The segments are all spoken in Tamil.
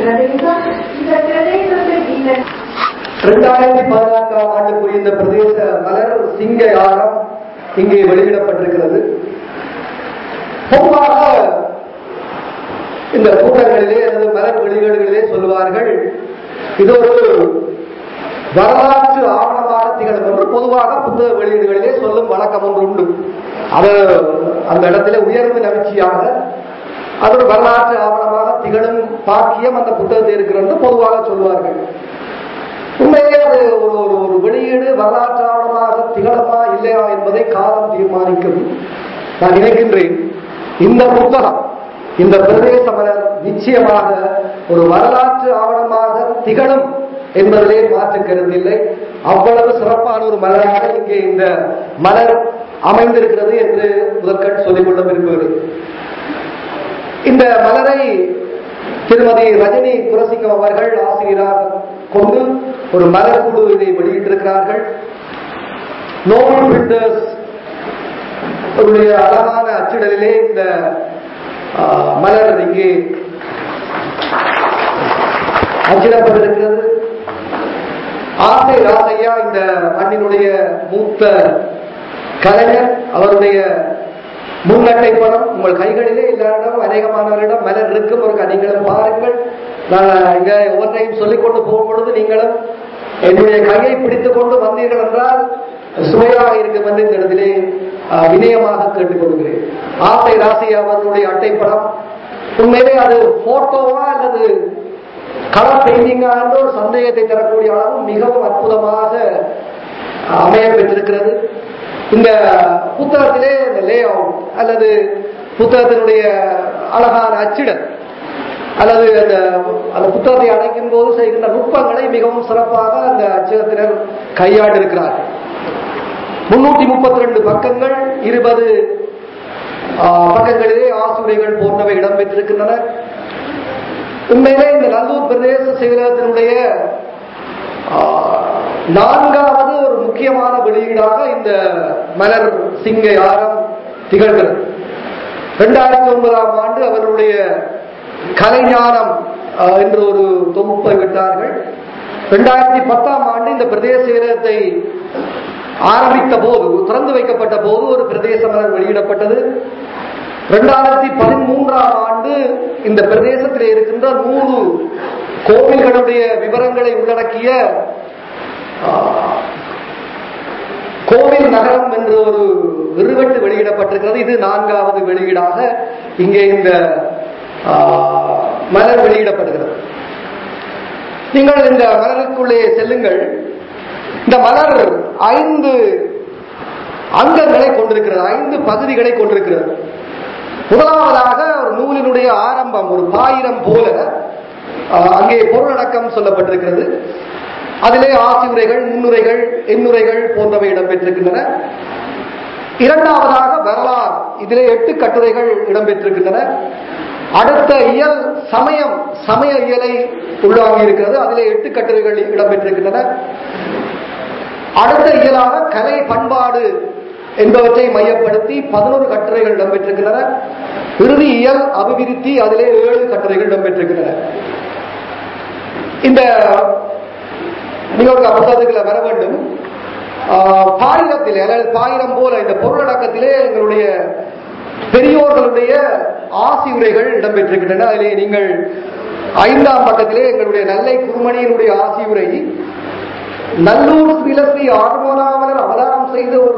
2014ஆம் ஆண்டுக்குரிய இந்த பிரதேச மலர் சிங்க யாகம் இங்கே வெளியிடப்பட்டிருக்கிறது. பொதுவாக இந்த கூட்டங்களிலே அல்லது மலர் வெளியீடுகளிலே சொல்லுவார்கள், இது ஒரு வரலாற்று ஆவணமாக திகழும் என்று பொதுவாக புத்தக வெளியீடுகளிலே சொல்லும் வழக்கம் ஒன்று உண்டு. அது அந்த இடத்திலே உயர்வு நம்பிக்கையாக அது ஒரு வரலாற்று ஆவணமாக திகழும் பாக்கியம் அந்த புத்தகத்தில் இருக்கிறது பொதுவாக சொல்வார்கள். உண்மையிலே அது ஒரு வெளியீடு வரலாற்று ஆவணமாக திகழமா இல்லையா என்பதை காலம் தீர்மானிக்கும். நான் நினைக்கின்றேன் இந்த புத்தகம், இந்த பிரதேச மலர் நிச்சயமாக ஒரு வரலாற்று ஆவணமாக திகழும் என்பதிலே மாற்று கருத்தில்லை. அவ்வளவு சிறப்பான ஒரு மலராக இங்கே இந்த மலர் அமைந்திருக்கிறது என்று முதற்கண் சொல்லிக்கொள்ள விரும்புகிறேன். இந்த மலரை திருமதி ரஜினி குலசிங்கம் அவர்கள் ஆசிரியராக கொண்டு ஒரு மலர் குழு இதை வெளியிட்டிருக்கிறார்கள். நோபல் பிரிண்டர்ஸ் அழகான அச்சிடலிலே இந்த மலர் இங்கே அச்சிடப்பட்டிருக்கிறது. ஆசை ராசையா இந்த மண்ணினுடைய மூத்த கலைஞர், அவருடைய முன்னட்டை படம் உங்கள் கைகளிலே எல்லாரிடம் அநேகமானவரிடம் மலர் இருக்கும். ஒரு நீங்களும் பாருங்கள். நான் இங்க ஒவ்வொன்றையும் சொல்லிக்கொண்டு போகும் பொழுது நீங்களும் என்னுடைய கையை பிடித்துக் கொண்டு வந்தீர்கள் என்றால் சுவையாக இருக்கும் என்று இந்த இடத்திலே வினயமாக கேட்டுக்கொள்கிறேன். ஆசை ராசியா அவர்களுடைய அட்டைப்படம் உண்மையிலே அது போட்டோவா அல்லது கலர் பெயிண்டிங்கா என்ற ஒரு சந்தேகத்தை தரக்கூடிய அளவு மிகவும் அற்புதமாக அமைய பெற்றிருக்கிறது. இந்த புத்தகத்திலே இந்த லே அவுட் அல்லது புத்தகத்தினுடைய அழகான அச்சிடல் அல்லது அந்த புத்தகத்தை அடைக்கும் போது செய்கின்ற நுட்பங்களை மிகவும் சிறப்பாக அந்த அச்சகத்தினர் கையாண்டு இருக்கிறார்கள். 332 பக்கங்கள், 20 பக்கங்களிலே ஆசிரியர்கள் போன்றவை இடம்பெற்றிருக்கின்றன. உண்மையிலே இந்த நல்லூர் பிரதேச செயலகத்தினுடைய 4வது ஒரு முக்கியமான வெளியீடாக இந்த மலர் சிங்க யாகம் திகழ்கிறது. 2009ஆம் ஆண்டு அவர்களுடைய கலைஞானம் என்று ஒரு தொகுப்பை விட்டார்கள். 2010ஆம் ஆண்டு இந்த பிரதேச செயலகத்தை ஆரம்பித்த போது, திறந்து வைக்கப்பட்ட போது ஒரு பிரதேச மலர் வெளியிடப்பட்டது. 2013ஆம் ஆண்டு இந்த பிரதேசத்தில் இருக்கின்ற 100 கோவில்களுடைய விவரங்களை உள்ளடக்கிய கோவில் நகரம் என்று ஒரு விருவெட்டு வெளியிடப்பட்டிருக்கிறது. இது 4வது வெளியீடாக இங்கே இந்த மலர் வெளியிடப்படுகிறது. நீங்கள் இந்த மலருக்குள்ளே செல்லுங்கள். இந்த மலர் 5 அங்கங்களை கொண்டிருக்கிறது, 5 பகுதிகளை கொண்டிருக்கிறது. முதலாவதாக ஒரு நூலினுடைய ஆரம்பம், ஒரு பாயிரம் போல அங்கே பொருளடக்கம் சொல்லப்பட்டிருக்கிறது. அதிலே ஆசியுரைகள், முன்னுரைகள், எண்ணுரைகள் போன்றவை இடம்பெற்றிருக்கின்றன. இரண்டாவதாக வரலாறு, இதிலே 8 கட்டுரைகள் இடம்பெற்றிருக்கின்றன. அடுத்த இயல் சமயம், சமய இயலை உள்ளாகி இருக்கிறது. அதிலே 8 கட்டுரைகள் இடம்பெற்றிருக்கின்றன. அடுத்த இயலாக கலை பண்பாடு என்பவற்றை மையப்படுத்தி 11 கட்டுரைகள் இடம்பெற்றிருக்கின்றன. இறுதி இயல் அபிவிருத்தி, அதிலே 7 கட்டுரைகள் இடம்பெற்றிருக்கின்றன. இந்த நீங்கள் புத்தகத்துக்குள்ள வர வேண்டும். பாயிரத்திலே அல்லது பாயிரம் போல இந்த பொருளடக்கத்திலே எங்களுடைய பெரியோர்களுடைய ஆசியுரைகள் இடம்பெற்றிருக்கின்றன. அதிலே நீங்கள் 5ஆம் பக்கத்திலே எங்களுடைய நெல்லை குருமணியினுடைய ஆசியுரை, நல்லூர் ஸ்ரீலஸ்ரீ ஆர்மோனாவலர் அவதாரம் செய்த ஒரு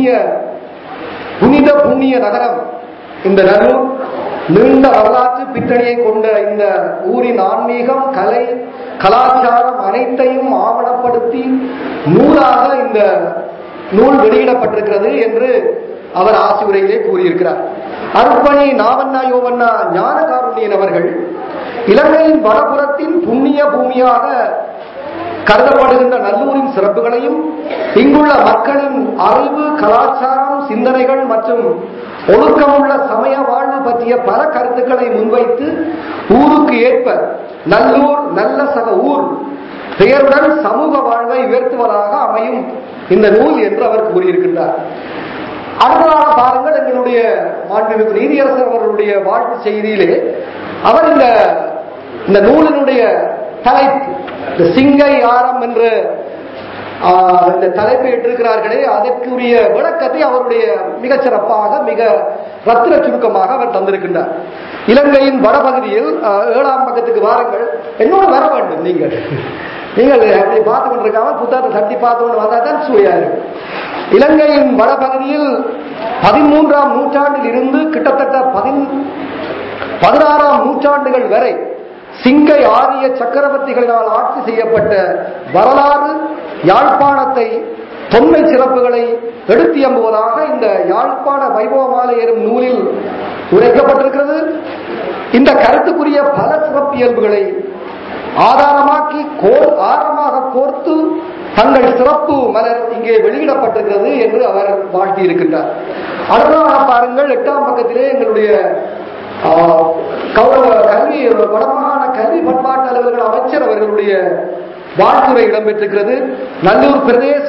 புனித நகரம் இந்த நல்லூர். நீண்ட வரலாற்று பின்னணியை கொண்ட இந்த ஊரின் ஆன்மீகம், கலை, கலாச்சாரம் அனைத்தையும் ஆவணப்படுத்தி நூலாக இந்த நூல் வெளியிடப்பட்டிருக்கிறது என்று அவர் ஆசியுரையிலே கூறியிருக்கிறார். அருப்பணி நாவண்ணா யோவண்ணா ஞான காருண்யன் அவர்கள் இலங்கையின் வடபுறத்தின் புண்ணிய பூமியாக கருதப்படுகின்ற நல்லூரின் சிறப்புகளையும் இங்குள்ள மக்களின் அறிவு, கலாச்சாரம், சிந்தனைகள் மற்றும் ஒழுக்கமுள்ள சமய வாழ்வு பற்றிய பல கருத்துக்களை முன்வைத்து ஊருக்கு ஏற்ப நல்லூர் நல்ல சக ஊர் பெயருடன் சமூக வாழ்வை உயர்த்துவதாக அமையும் இந்த நூல் என்று அவர் கூறியிருக்கின்றார். அடுத்ததாக பாருங்கள், எங்களுடைய மாண்புமிகு நீதியரசர் அவர்களுடைய வாழ்த்து செய்தியிலே அவர் இந்த இந்த நூலினுடைய தலைப்பு சிங்கை ஆரம் என்று இந்த தலைப்பை இட்டிருக்கிறார்களே, அதற்குரிய விளக்கத்தை அவருடைய மிகச்சிறப்பாக மிக ரத்தின சுருக்கமாக அவர் தந்திருக்கின்றார். இலங்கையின் வடபகுதியில் 7ஆம் பக்கத்துக்கு வாருங்கள், என்னோடு வர வேண்டும். நீங்கள் அப்படி பார்த்து கொண்டிருக்காமல் புத்தகத்தை தட்டி பார்த்து கொண்டு வந்தால் தான் சுவையா இருக்கும். இலங்கையின் வடபகுதியில் 13ஆம் நூற்றாண்டில் இருந்து கிட்டத்தட்ட 16ஆம் நூற்றாண்டுகள் வரை சிங்கை ஆரிய சக்கரவர்த்திகளினால் ஆட்சி செய்யப்பட்ட வரலாறு, யாழ்ப்பாணத்தை, தொன்மை சிறப்புகளை எடுத்து எம்புவதாக இந்த யாழ்ப்பாண வைபவமாலை எனும் நூலில் உரைக்கப்பட்டிருக்கிறது. இந்த கருத்துக்குரிய பல சிறப்பியல்புகளை ஆதாரமாக்கி ஆரமாக கோர்த்து தங்கள் சிறப்பு மலர் இங்கே வெளியிடப்பட்டிருக்கிறது என்று அவர் வாழ்த்தியிருக்கின்றார். அடுத்ததாக பாருங்கள், 8ஆம் பக்கத்திலே எங்களுடைய கல்வி வடமாகாண கல்வி பண்பாட்டு அலுவலர்கள் அமைச்சர் அவர்களுடைய வாழ்த்துரை இடம்பெற்றிருக்கிறது. நல்லூர் பிரதேச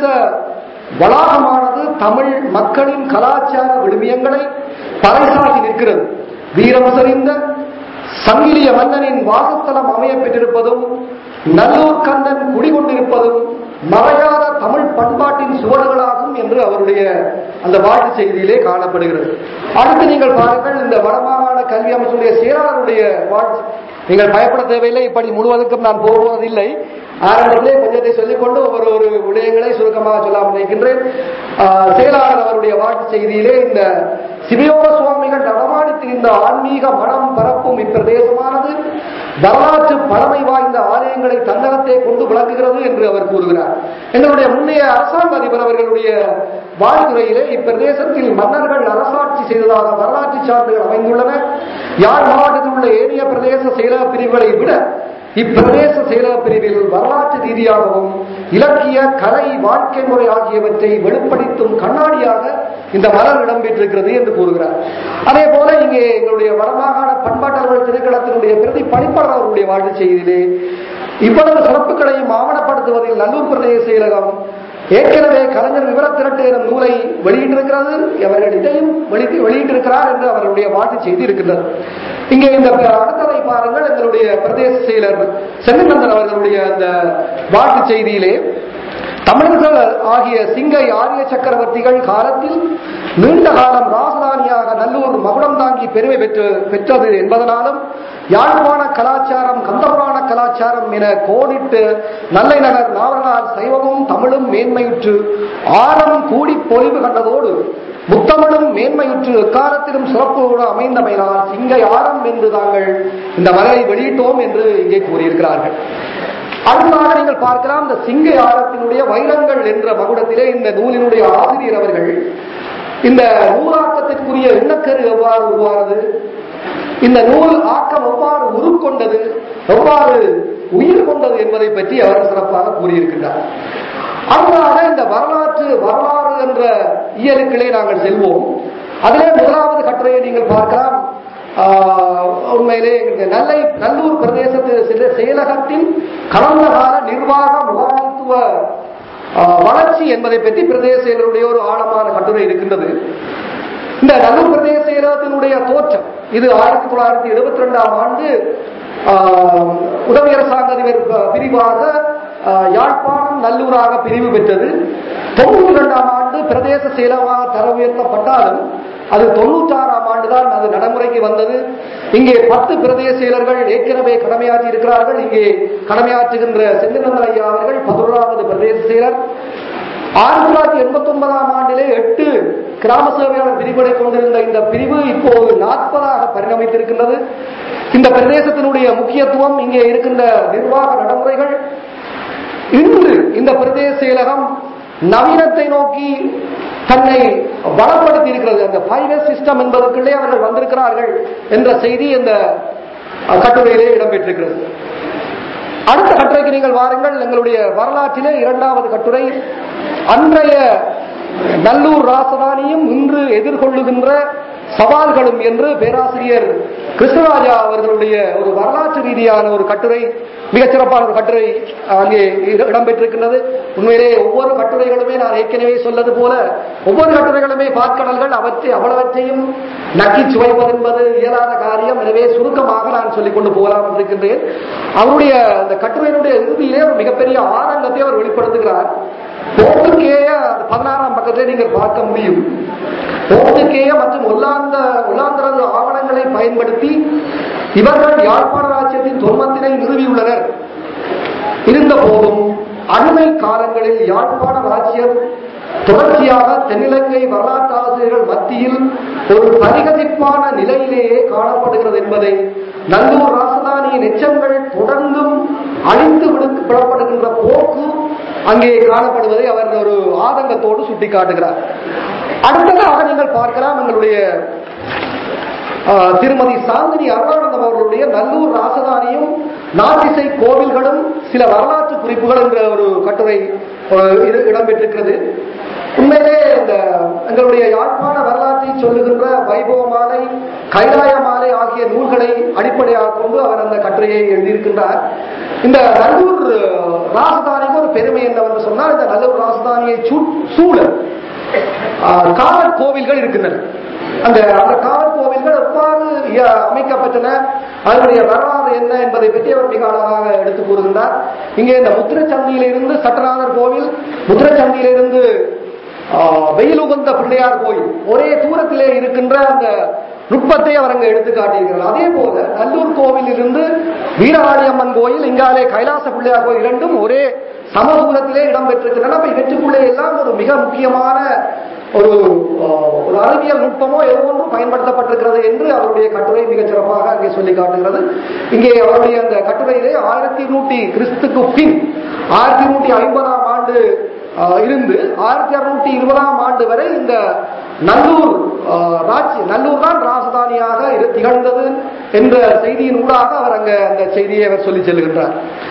வளாகமானது தமிழ் மக்களின் கலாச்சார விழுமியங்களை பறைசாற்றி நிற்கிறது. வீரம் செறிந்த சங்கிலிய மன்னனின் வாசஸ்தலம் அமைய பெற்றிருப்பதும் நல்லூர் கந்தன் குடிகொண்டிருப்பதும் மறையாத தமிழ் பண்பாட்டின் சுவடுகளாகும் என்று அவருடைய அந்த வாழ்த்து செய்தியிலே காணப்படுகிறது. அடுத்து நீங்கள் பாருங்கள், இந்த வடமாகாண கல்வி அமைச்சருடைய செயலாளருடைய வாழ்த்து. நீங்கள் பயப்பட தேவையில்லை, இப்படி முழுவதற்கும் நான் போவதில்லை. ஆரம்பத்திலே கொஞ்சத்தை சொல்லிக்கொண்டு ஒரு விடயங்களை சுருக்கமாக சொல்லாமல் நினைக்கின்றேன். செயலாளர் அவருடைய வாழ்த்து செய்தியிலே, இந்த சிவயோக சுவாமிகள் நடமாடி இந்த ஆன்மீக மனம் பரப்பும் இப்பிரதேசமானது வரலாற்று பழமை வாய்ந்த ஆலயங்களை தன்னகத்தை கொண்டு விளக்குகிறது என்று அவர் கூறுகிறார். எங்களுடைய முன்னைய அரசாங்க அதிபர் அவர்களுடைய வாழ்த்துறையிலே இப்பிரதேசத்தில் மன்னர்கள் அரசாட்சி செய்ததாக வரலாற்று சான்றுகள் அமைந்துள்ளன. யாழ் மாவட்டத்தில் உள்ள ஏனைய பிரதேச செயலக பிரிவுகளை விட இப்பிரதேச செயலக பிரிவில் வரலாற்று ரீதியாகவும் இலக்கிய, கலை, வாழ்க்கை முறை ஆகியவற்றை வெளிப்படுத்தும் கண்ணாடியாக இந்த மலர் இடம்பெற்றிருக்கிறது என்று கூறுகிறார். அதே போல இங்கே எங்களுடைய வடமாகாண பண்பாட்டாளர்கள் திணைக்களத்தினுடைய பிரதி பணிப்பாளர் அவருடைய வாழ்த்து செய்தியிலே இவ்வளவு சிறப்புகளையும் ஆவணப்படுத்துவதில் நல்லூர் பிரதேச செயலகம் ஏற்கனவே கலைஞர் விவர திரட்டு எனும் நூலை வெளியிட்டிருக்கிறது. அவர்கள் இதையும் வெளியிட்டிருக்கிறார் என்று அவர்களுடைய வாழ்த்து செய்தி இருக்கின்றது. இங்கே இந்த அடுத்ததை பாருங்கள், எங்களுடைய பிரதேச செயலர் சென்னிநந்தன் அவர்களுடைய அந்த வாழ்த்து செய்தியிலே, தமிழர்கள் ஆகிய சிங்கை ஆரிய சக்கரவர்த்திகள் காலத்தில் நீண்ட காலம் ராசதானியாக நல்லூர் மகுடம் தாங்கி பெருமை பெற்றது என்பதனாலும் யாழ்ப்பாண கலாச்சாரம், கந்தபுராண கலாச்சாரம் என கோடிட்டு நல்லை நகர் நாவலால் சைவமும் தமிழும் மேன்மையுற்று ஆரம் கூடி பொலிவு கண்டதோடு முத்தமிழும் மேன்மையுற்று எக்காலத்திலும் சிறப்போடு அமைந்தமையினால் சிங்கை ஆரம் என்று தாங்கள் இந்த மலரை வெளியிட்டோம் என்று இங்கே கூறியிருக்கிறார்கள். அடுத்ததாக நீங்கள் பார்க்கலாம், இந்த சிங்கை ஆரத்தினுடைய வைரங்கள் என்ற மகுடத்திலே இந்த நூலினுடைய ஆசிரியர் அவர்கள் இந்த நூலாக்கத்திற்குரிய எண்ணக்கரு எவ்வாறு உருவானது, இந்த நூல் ஆக்கம் எவ்வாறு உருக்கொண்டது, எவ்வாறு உயிர் கொண்டது என்பதை பற்றி அவர் சிறப்பாக கூறியிருக்கின்றார். அதனால இந்த வரலாறு என்ற இயலுக்களே நாங்கள் செல்வோம். அதிலே முதலாவது கட்டுரையை நீங்கள் பார்க்கலாம். உண்மையிலே நல்லூர் பிரதேச செயலகத்தின் கடந்த கால நிர்வாக முகாமைத்துவ வளர்ச்சி என்பதை பற்றி பிரதேச செயலருடைய ஒரு ஆழமான கட்டுரை இருக்கின்றது. இந்த நல்லூர் பிரதேச செயலகத்தினுடைய தோற்றம் இது 1972ஆம் ஆண்டு உதவி அரசாங்க அதிபர் பிரிவாக யாழ்ப்பாணம் நல்லூராக பிரிவு பெற்றது. 92ஆம் ஆண்டு பிரதேச செயலகமாக தர உயர்த்தப்பட்டாலும் அது 96ஆம் ஆண்டுதான் அது நடைமுறைக்கு வந்தது. இங்கே 10 பிரதேச செயலர்கள் ஏற்கனவே கடமையாற்றி இருக்கிறார்கள். இங்கே கடமையாற்றுகின்ற செந்திநந்தன் ஐயா அவர்கள் 11வது பிரதேச செயலர். 1989ஆம் ஆண்டிலே 8 கிராம சேவையாளர் பிரிவுகளை கொண்டிருந்த இந்த பிரிவு இப்போது 40ஆக பரிணமித்திருக்கின்றது. இந்த பிரதேசத்தினுடைய முக்கியத்துவம், இங்கே இருக்கின்ற நிர்வாக நடைமுறைகள், இன்று இந்த பிரதேச செயலகம் நவீனத்தை நோக்கி தன்னை வளப்படுத்தி இருக்கிறது. அந்த 5S சிஸ்டம் என்பதற்குள்ளே அவர்கள் வந்திருக்கிறார்கள் என்ற செய்தி இந்த கட்டுரையிலே இடம்பெற்றிருக்கிறது. அடுத்த கட்டுரைக்கு நீங்கள் வாருங்கள். எங்களுடைய வரலாற்றிலே 2வது கட்டுரை அன்றைய நல்லூர் ராசதானியும் இன்று எதிர்கொள்ளுகின்ற சவால்களும் என்று பேராசிரியர் கிருஷ்ணராஜா அவர்களுடைய ஒரு வரலாற்று ரீதியான ஒரு கட்டுரை மிகச்சிறப்பான ஒரு கட்டுரை அங்கே இடம்பெற்றிருக்கின்றது. உண்மையிலே ஒவ்வொரு கட்டுரைகளுமே நான் ஏற்கனவே சொல்லது போல ஒவ்வொரு கட்டுரைகளுமே பார்க்கடல்கள், அவ்வளவற்றையும் நக்கி சுவைப்பது என்பது இயலாத காரியம். எனவே சுருக்கமாக நான் சொல்லிக் கொண்டு போகலாம் இருக்கின்றேன். அவருடைய அந்த கட்டுரையினுடைய இறுதியிலே ஒரு மிகப்பெரிய ஆனந்தத்தை அவர் வெளிப்படுத்துகிறார். போர்த்துகேய 16ஆம் பக்கத்திலே நீங்கள் பார்க்க முடியும். போர்த்துகேய மற்றும் ஒல்லாந்தரது ஆவணங்களை பயன்படுத்தி இவர்கள் யாழ்ப்பாண ராஜ்யத்தின் தொன்மத்தினை நிறுவியுள்ளனர். இருந்த போதும் அண்மை காலங்களில் யாழ்ப்பாண ராஜ்யம் தொடர்ச்சியாக தென்னிலங்கை வரலாற்றாசிரியர்கள் மத்தியில் ஒரு பரிகசிப்பான நிலையிலேயே காணப்படுகிறது என்பதை நல்லூர் ராசதானியின் எச்சங்கள் தொடர்ந்தும் அழித்து விடப்படுகின்ற போக்கு அங்கே காணப்படுவதை அவர் ஒரு ஆதங்கத்தோடு சுட்டிக்காட்டுகிறார். அடுத்ததாக நீங்கள் பார்க்கலாம், எங்களுடைய திருமதி சாந்தினி அருளானந்தம் அவர்களுடைய நல்லூர் ராசதானியும் நாட்டிசை கோவில்களும் சில வரலாற்று குறிப்புகள் என்ற ஒரு கட்டுரை இடம்பெற்றிருக்கிறது. உண்மையிலே இந்த எங்களுடைய யாழ்ப்பாண வரலாற்றை சொல்லுகின்ற வைபவ மாலை, கைலாய மாலை ஆகிய நூல்களை அடிப்படையாக கொண்டு அவர் அந்த கட்டுரையை எழுதியிருக்கின்றார். இந்த நல்லூர் ராசதானிக்கு ஒரு பெருமை என்னவென்று சொன்னால், இந்த நல்லூர் ராசதானியை சூழ காவல் கோவில்கள் இருக்கின்றன. அந்த காவல் கோவில்கள் எவ்வாறு அமைக்கப்பட்டன, அதனுடைய வரலாறு என்ன என்பதை பற்றி அவர் மிக அழகாக எடுத்துக் கூறுகின்றார். இங்கே இந்த முத்திரச்சந்தியிலிருந்து சட்டநாதர் கோவில், முத்திரச்சந்தியிலிருந்து வெயிலுகந்த பிள்ளையார் கோயில் ஒரே தூரத்திலே இருக்கின்ற அந்த நுட்பத்தை அவர் அங்கு எடுத்து காட்டியிருக்கிறார். அதே போல நல்லூர் கோவில் இருந்து வீரவாணியம்மன் கோயில், இங்காலே கைலாச பிள்ளையார் கோயில் இரண்டும் ஒரே சமதூரத்திலே இடம்பெற்றிருக்கின்றன. இவற்றுக்குள்ளே எல்லாம் ஒரு மிக முக்கியமான ஒரு அறிவியல் நுட்பமோ ஒவ்வொன்றும் பயன்படுத்தப்பட்டிருக்கிறது என்று அவருடைய கட்டுரை மிகச் சிறப்பாக அங்கே சொல்லி காட்டுகிறது. இங்கே அவருடைய அந்த கட்டுரையிலே 1100 கிறிஸ்துக்கு பின் 1150ஆம் ஆண்டு இருந்து 1620ஆம் ஆண்டு வரை இந்த நல்லூர் தான் ராஜதானியாக திகழ்ந்தது என்ற செய்தியின் ஊடாக அவர் அங்க அந்த செய்தியை அவர் சொல்லி செல்கின்றார்.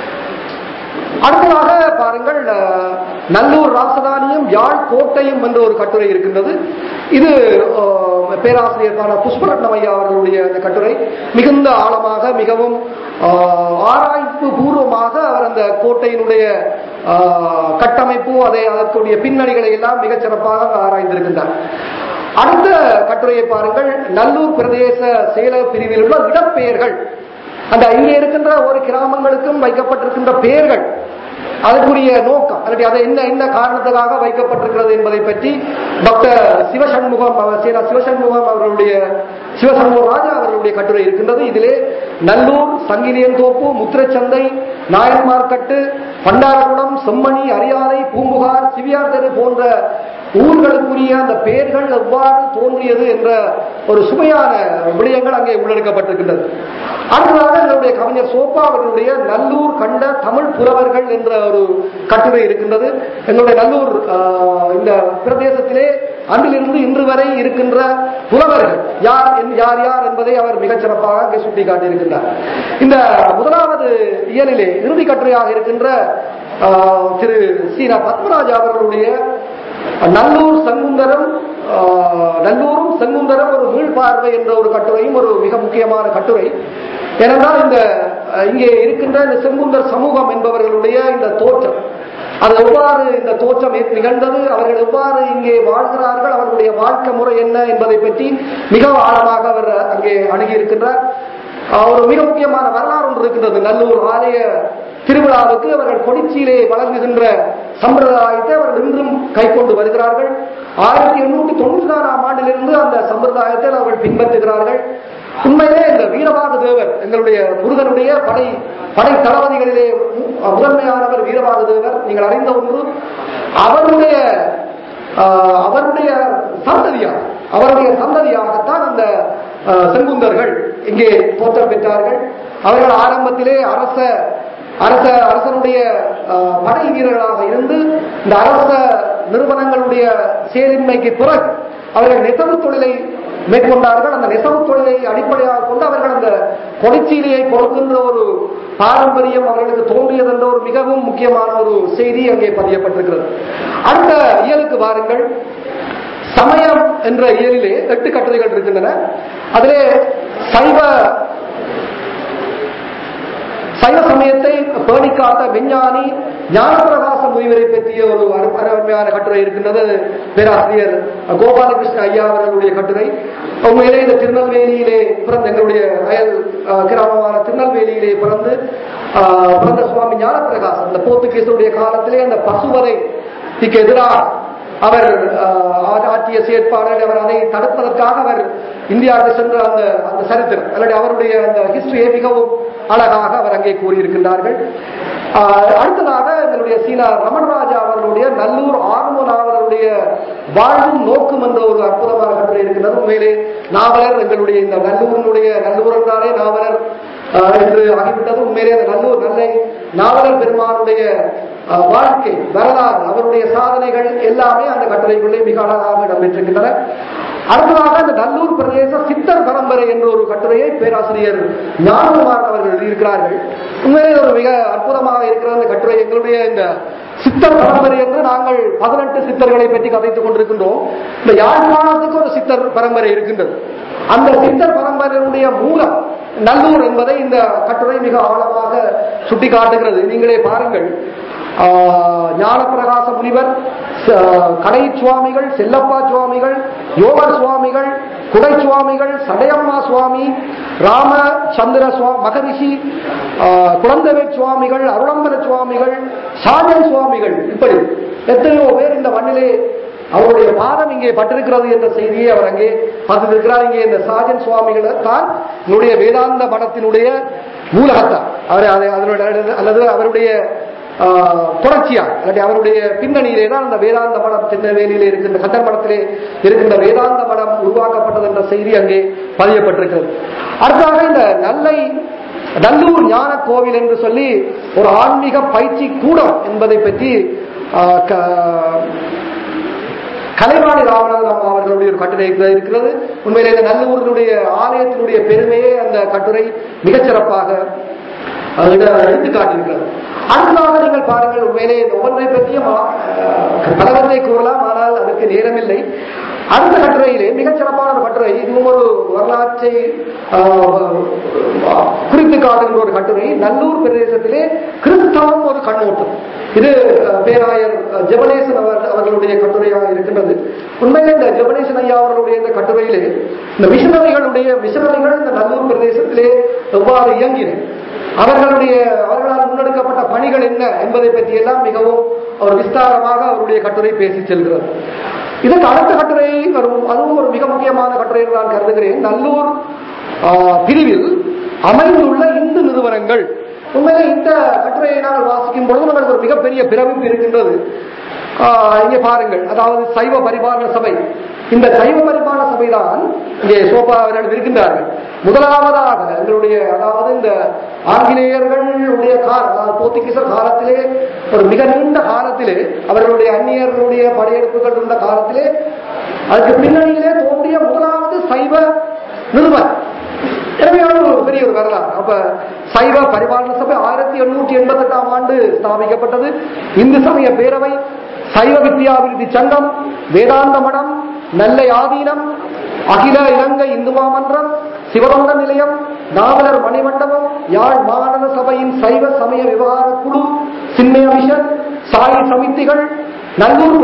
அடுத்ததாக பாருங்கள், நல்லூர் ராசதானியும் யாழ் கோட்டையும் என்ற ஒரு கட்டுரை இருக்கின்றது. இது பேராசிரியர் புஷ்பரட்னம் ஐயா அவர்களுடைய அந்த கட்டுரை மிகுந்த ஆழமாக, மிகவும் ஆராய்ச்சி பூர்வமாக அவர் அந்த கோட்டையினுடைய கட்டமைப்பு, அதற்குரிய பின்னணிகளை எல்லாம் மிகச் சிறப்பாக ஆராய்ந்திருக்கின்றார். அடுத்த கட்டுரையை பாருங்கள், நல்லூர் பிரதேச செயலக பிரிவில் உள்ள இடப்பெயர்கள், அந்த இங்கே இருக்கின்ற ஒரு கிராமங்களுக்கும் வைக்கப்பட்டிருக்கின்ற பெயர்கள், அதற்குரிய நோக்கம், அதை என்ன காரணத்துக்காக வைக்கப்பட்டிருக்கிறது என்பதை பற்றி டாக்டர் சிவசண்முகம் அவர்களுடைய சிவசண்முகராஜா அவர்களுடைய கட்டுரை இருக்கின்றது. இதிலே நல்லூர், சங்கிலியன்தோப்பு, முத்திரச்சந்தை, நாயன்மார்கட்டு, பண்டாரகுளம், செம்மணி, அரியாலை, பூம்புகார், சிவியார் தெரு போன்ற ஊர்களுக்குரிய அந்த பெயர்கள் எவ்வாறு தோன்றியது என்ற ஒரு சுவையான விடயங்கள் அங்கே உள்ளடக்கப்பட்டிருக்கின்றது. அடுத்ததாக எங்களுடைய கவிஞர் சோப்பா அவர்களுடைய நல்லூர் கண்ட தமிழ் புலவர்கள் என்ற ஒரு கட்டுரை இருக்கின்றது. எங்களுடைய நல்லூர் இந்த பிரதேசத்திலே அன்றிலிருந்து இன்று வரை இருக்கின்ற புலவர்கள் யார் யார் என்பதை அவர் மிகச் சிறப்பாக அங்கே சுட்டிக்காட்டியிருக்கின்றார். இந்த முதலாவது இயலிலே இறுதி கட்டுரையாக இருக்கின்ற திரு சீனா பத்மராஜா அவர்களுடைய நல்லூரும் செங்குந்தரம் ஒரு மீள்பார்வை என்ற ஒரு கட்டுரையும் ஒரு மிக முக்கியமான கட்டுரை. ஏனென்றால் இங்கே இருக்கின்ற இந்த செங்குந்தர் சமூகம் என்பவர்களுடைய இந்த தோற்றம், அது எவ்வாறு இந்த தோற்றம் நிகழ்ந்தது, அவர்கள் எவ்வாறு இங்கே வாழ்கிறார்கள், அவர்களுடைய வாழ்க்கை முறை என்ன என்பதை பற்றி மிக ஆழமாக அவர் அங்கே அணுகியிருக்கின்றார். ஒரு மிக முக்கியமான வரலாறு ஒன்று இருக்கின்றது. நல்லூர் ஆலய திருவிழாவுக்கு அவர்கள் கொடிச்சியிலே வழங்குகின்ற சம்பிரதாயத்தை அவர்கள் இன்றும் கை கொண்டு வருகிறார்கள். 1894ஆம் ஆண்டிலிருந்து அந்த சம்பிரதாயத்தை அவர்கள் பின்பற்றுகிறார்கள். உண்மையிலே இந்த வீரபாக தேவர், எங்களுடைய முருகனுடைய படை தளபதிகளிலே முதன்மையானவர் வீரபாக தேவர், நீங்கள் அறிந்த ஒன்று. அவருடைய சந்ததியாகத்தான் அந்த செங்குந்தர்கள் இங்கே தோற்றம் பெற்றார்கள். அவர்கள் ஆரம்பத்திலே அரசனுடைய படை வீரர்களாக இருந்து இந்த அரச நிறுவனங்களுடைய செயலின்மைக்கு பிறகு அவர்கள் நெசவு தொழிலை மேற்கொண்டார்கள். அந்த நெசவு தொழிலை அடிப்படையாக கொண்டு அவர்கள் அந்த கொடிச்சீலையை கொடுக்கின்ற ஒரு பாரம்பரியம் அவர்களுக்கு தோன்றியது என்ற ஒரு மிகவும் முக்கியமான ஒரு செய்தி அங்கே பதியப்பட்டிருக்கிறது. அடுத்த இயலுக்கு வாருங்கள். சமயம் என்ற இயலிலே 8 கட்டுரைகள் இருக்கின்றன. அதிலே சைவ சமயத்தை பேணிக்காத்த விஞ்ஞானி ஞானப்பிரகாச முனிவரை பற்றிய ஒரு அருமையான கட்டுரை இருக்கின்றது. பேராசிரியர் கோபாலகிருஷ்ண ஐயா அவர்களுடைய கட்டுரை. உண்மையிலே இந்த திருநெல்வேலியிலே பிறந்த எங்களுடைய அயல் கிராமமான திருநெல்வேலியிலே பிறந்த சுவாமி ஞானப்பிரகாசம் இந்த போர்த்துகீசருடைய காலத்திலே அந்த பசுவதைக்கு எதிராக அவர் ஆற்றிய செயற்பாடு, அவர் அதை தடுப்பதற்காக அவர் இந்தியாவுக்கு சென்ற அந்த சரித்திரம் அல்லது அவருடைய அந்த ஹிஸ்டரியை மிகவும் அழகாக அவர் அங்கே கூறியிருக்கின்றார்கள். அடுத்ததாக எங்களுடைய சீனா ரமணராஜா அவர்களுடைய நல்லூர் ஆர்மோ நாவலருடைய வாழ்வும் நோக்கும் என்ற ஒரு அற்புதமான கட்டுரை இருக்கின்றது. உண்மையிலே நாவலர் எங்களுடைய இந்த நல்லூர் என்றாலே நாவலர் என்று ஆகிவிட்டது. உண்மையிலே அந்த நல்லூர் நல்லை நாவலர் பெருமானுடைய வாழ்க்கை வரலாறு, அவருடைய சாதனைகள் எல்லாமே அந்த கட்டுரைக்குள்ளே மிக அழகாக இடம்பெற்றிருக்கின்றன. அடுத்ததாக அந்த நல்லூர் பிரதேச சித்தர் பரம்பரை என்ற ஒரு கட்டுரையை பேராசிரியர் ஞானகுமார் அவர்கள் எழுதியிருக்கிறார்கள். உண்மையிலே ஒரு மிக அற்புதமாக இருக்கிற அந்த கட்டுரை. எங்களுடைய இந்த சித்தர் பரம்பரை என்று நாங்கள் 18 சித்தர்களை பற்றி கதைத்துக் கொண்டிருக்கின்றோம். இந்த யாழ்ப்பாணத்துக்கு ஒரு சித்தர் பரம்பரை இருக்கின்றது. அந்த சித்தர் பரம்பரையுடைய மூலம் நல்லூர் என்பதை இந்த கட்டுரை மிக ஆழமாக சுட்டிக்காட்டுகிறது. நீங்களே பாருங்கள். ஞானப்பிரகாச முனிவர், கடை சுவாமிகள், செல்லப்பா சுவாமிகள், யோகர் சுவாமிகள், குடை சுவாமிகள், சடையம்மா சுவாமி, ராமச்சந்திர மகரிஷி, குழந்தவே சுவாமிகள், அருளம்பர சுவாமிகள், சாஜன் சுவாமிகள், இப்படி எத்தனையோ பேர் இந்த மண்ணிலே அவருடைய பாதம் இங்கே பட்டிருக்கிறது என்ற செய்தியை அவர் அங்கே பார்த்திருக்கிறார். இங்கே இந்த சாஜன் சுவாமிகள் தான் என்னுடைய வேதாந்த மடத்தினுடைய மூலகத்தான். அல்லது அவருடைய தொடர்ச்சியாக அல்லது அவருடைய பின்னணியிலே தான் அந்த வேதாந்த மடம் திருநெல்வேலியிலே இருக்கின்ற கட்டர் மடத்திலே இருக்கின்ற வேதாந்த மடம் உருவாக்கப்பட்டது என்ற செய்தி அங்கே பதியப்பட்டிருக்கிறது. அடுத்ததாக இந்த நல்லூர் ஞான கோவில் என்று சொல்லி ஒரு ஆன்மீக பயிற்சி கூடம் என்பதை பற்றி கலைவாணி ராமநாதன் அவர்களுடைய ஒரு கட்டுரை இருக்கிறது. உண்மையிலே இந்த நல்லூரினுடைய ஆலயத்தினுடைய பெருமையை அந்த கட்டுரை மிகச்சிறப்பாக எடுத்து காட்டியிருக்கிறது. அடுத்ததாக நீங்கள் பாருங்கள். உண்மையிலே இந்த ஒவ்வொன்றை பற்றியும் பலவற்றை கூறலாம், ஆனால் அதற்கு நேரமில்லை. அடுத்த கட்டுரையிலே மிகச்சிறப்பான ஒரு கட்டுரை, இதுவும் ஒரு வரலாற்றை குறித்து காட்டுகின்ற ஒரு கட்டுரை. நல்லூர் பிரதேசத்திலே கிறிஸ்தவம் ஒரு கண்ணோட்டம். இது பேராயர் ஜெபனேசன் அவர்களுடைய கட்டுரையாக இருக்கின்றது. உண்மையிலே இந்த ஜெபனேசன் ஐயா அவர்களுடைய இந்த கட்டுரையிலே இந்த மிஷனரிகள் இந்த நல்லூர் பிரதேசத்திலே எவ்வாறு இயங்கின, அவர்களால் முன்னெடுக்கப்பட்ட பணிகள் என்ன என்பதை பற்றி எல்லாம் மிகவும் அவர் விஸ்தாரமாக அவருடைய கட்டுரை பேசி செல்கிறது. இதற்கு அடுத்த கட்டுரை வரும், அதுவும் ஒரு மிக முக்கியமான கட்டுரை என்று நான் கருதுகிறேன். நல்லூர் பிரிவில் அமைந்துள்ள இந்து நிறுவனங்கள். உண்மையிலே இந்த கட்டுரையை நாங்கள் வாசிக்கும் பொழுது நமக்கு ஒரு மிகப்பெரிய பிரமிப்பு இருக்கின்றது. இங்கே பாருங்கள். அதாவது சைவ பரிபாலன சபை. இந்த சைவ பரிபாலன சபை தான் இங்கே சோபா அவர்கள் இருக்கின்றார்கள். முதலாவதாக எங்களுடைய அதாவது இந்த ஆங்கிலேயர்களுடைய போர்த்துகீசர் காலத்திலே ஒரு மிக நீண்ட காலத்திலே அவர்களுடைய அந்நியர்களுடைய படையெடுப்புகள் இருந்த காலத்திலே அதுக்கு பின்னணியிலே தோன்றிய முதலாவது சைவ நிறுவனம். எனவே ஒரு பெரிய ஒரு வரலாறு. அப்ப சைவ பரிபாலன சபை 1888ஆம் ஆண்டு ஸ்தாபிக்கப்பட்டது. இந்து சமய பேரவை, சைவ வித்யாபிவிருத்தி சங்கம், வேதாந்த மடம், நெல்லை ஆதீனம், அகில இலங்கை இந்து மாமன்றம், சிவகங்க நிலையம், நாவலர் மணிமண்டபம், யாழ் மாநகர சபையின் சைவ சமய விவகார குழு, சின்மய மிஷன், சாய் சமிதிகள், நல்லூர்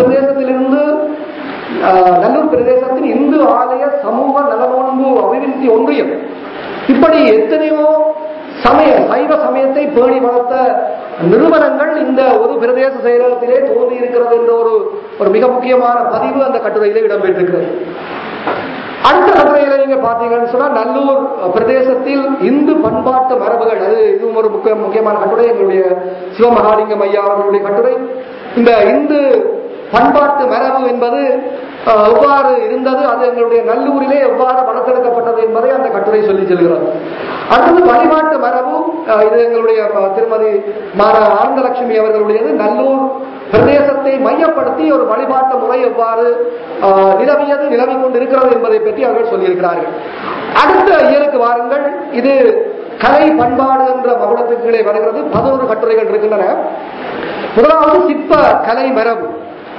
பிரதேசத்தின் இந்து ஆலய சமூக நலனோன்பு அபிவிருத்தி ஒன்றியம், இப்படி எத்தனையோ சைவ சமயத்தை பேணி வளர்த்த நிறுவனங்கள் இந்த ஒரு பிரதேச செயலகத்திலே தோன்றி இருக்கிறது என்ற ஒரு மிக முக்கியமான பதிவு அந்த கட்டுரையிலே இடம்பெற்றிருக்கிறது. அடுத்த கட்டுரையில நீங்க பாத்தீங்கன்னு சொன்னா நல்லூர் பிரதேசத்தில் இந்து பண்பாட்டு மரபுகள், அது இதுவும் ஒரு முக்கியமான கட்டுரை. எங்களுடைய சிவமகாலிங்கம் ஐயா அவர்களுடைய கட்டுரை. இந்த இந்து பண்பாட்டு மரபு என்பது எவ்வாறு இருந்தது, அது எங்களுடைய நல்லூரிலே எவ்வாறு வளர்த்தெடுக்கப்பட்டது என்பதை அந்த கட்டுரை சொல்லி செல்கிறது. அடுத்தது வழிபாட்டு மரபு. இது எங்களுடைய திருமதி ஆனந்தலட்சுமி அவர்களுடையது. நல்லூர் பிரதேசத்தை மையப்படுத்தி ஒரு வழிபாட்டு முறை எவ்வாறு நிலவிக் கொண்டிருக்கிறது என்பதை பற்றி அவர்கள் சொல்லியிருக்கிறார்கள். அடுத்த இயலுக்கு வாருங்கள். இது கலை பண்பாடு என்ற மகுடத்துக்குள்ளே வருகிறது. 11 கட்டுரைகள் இருக்கின்றன. முதலாவது சிற்ப கலை மரபு.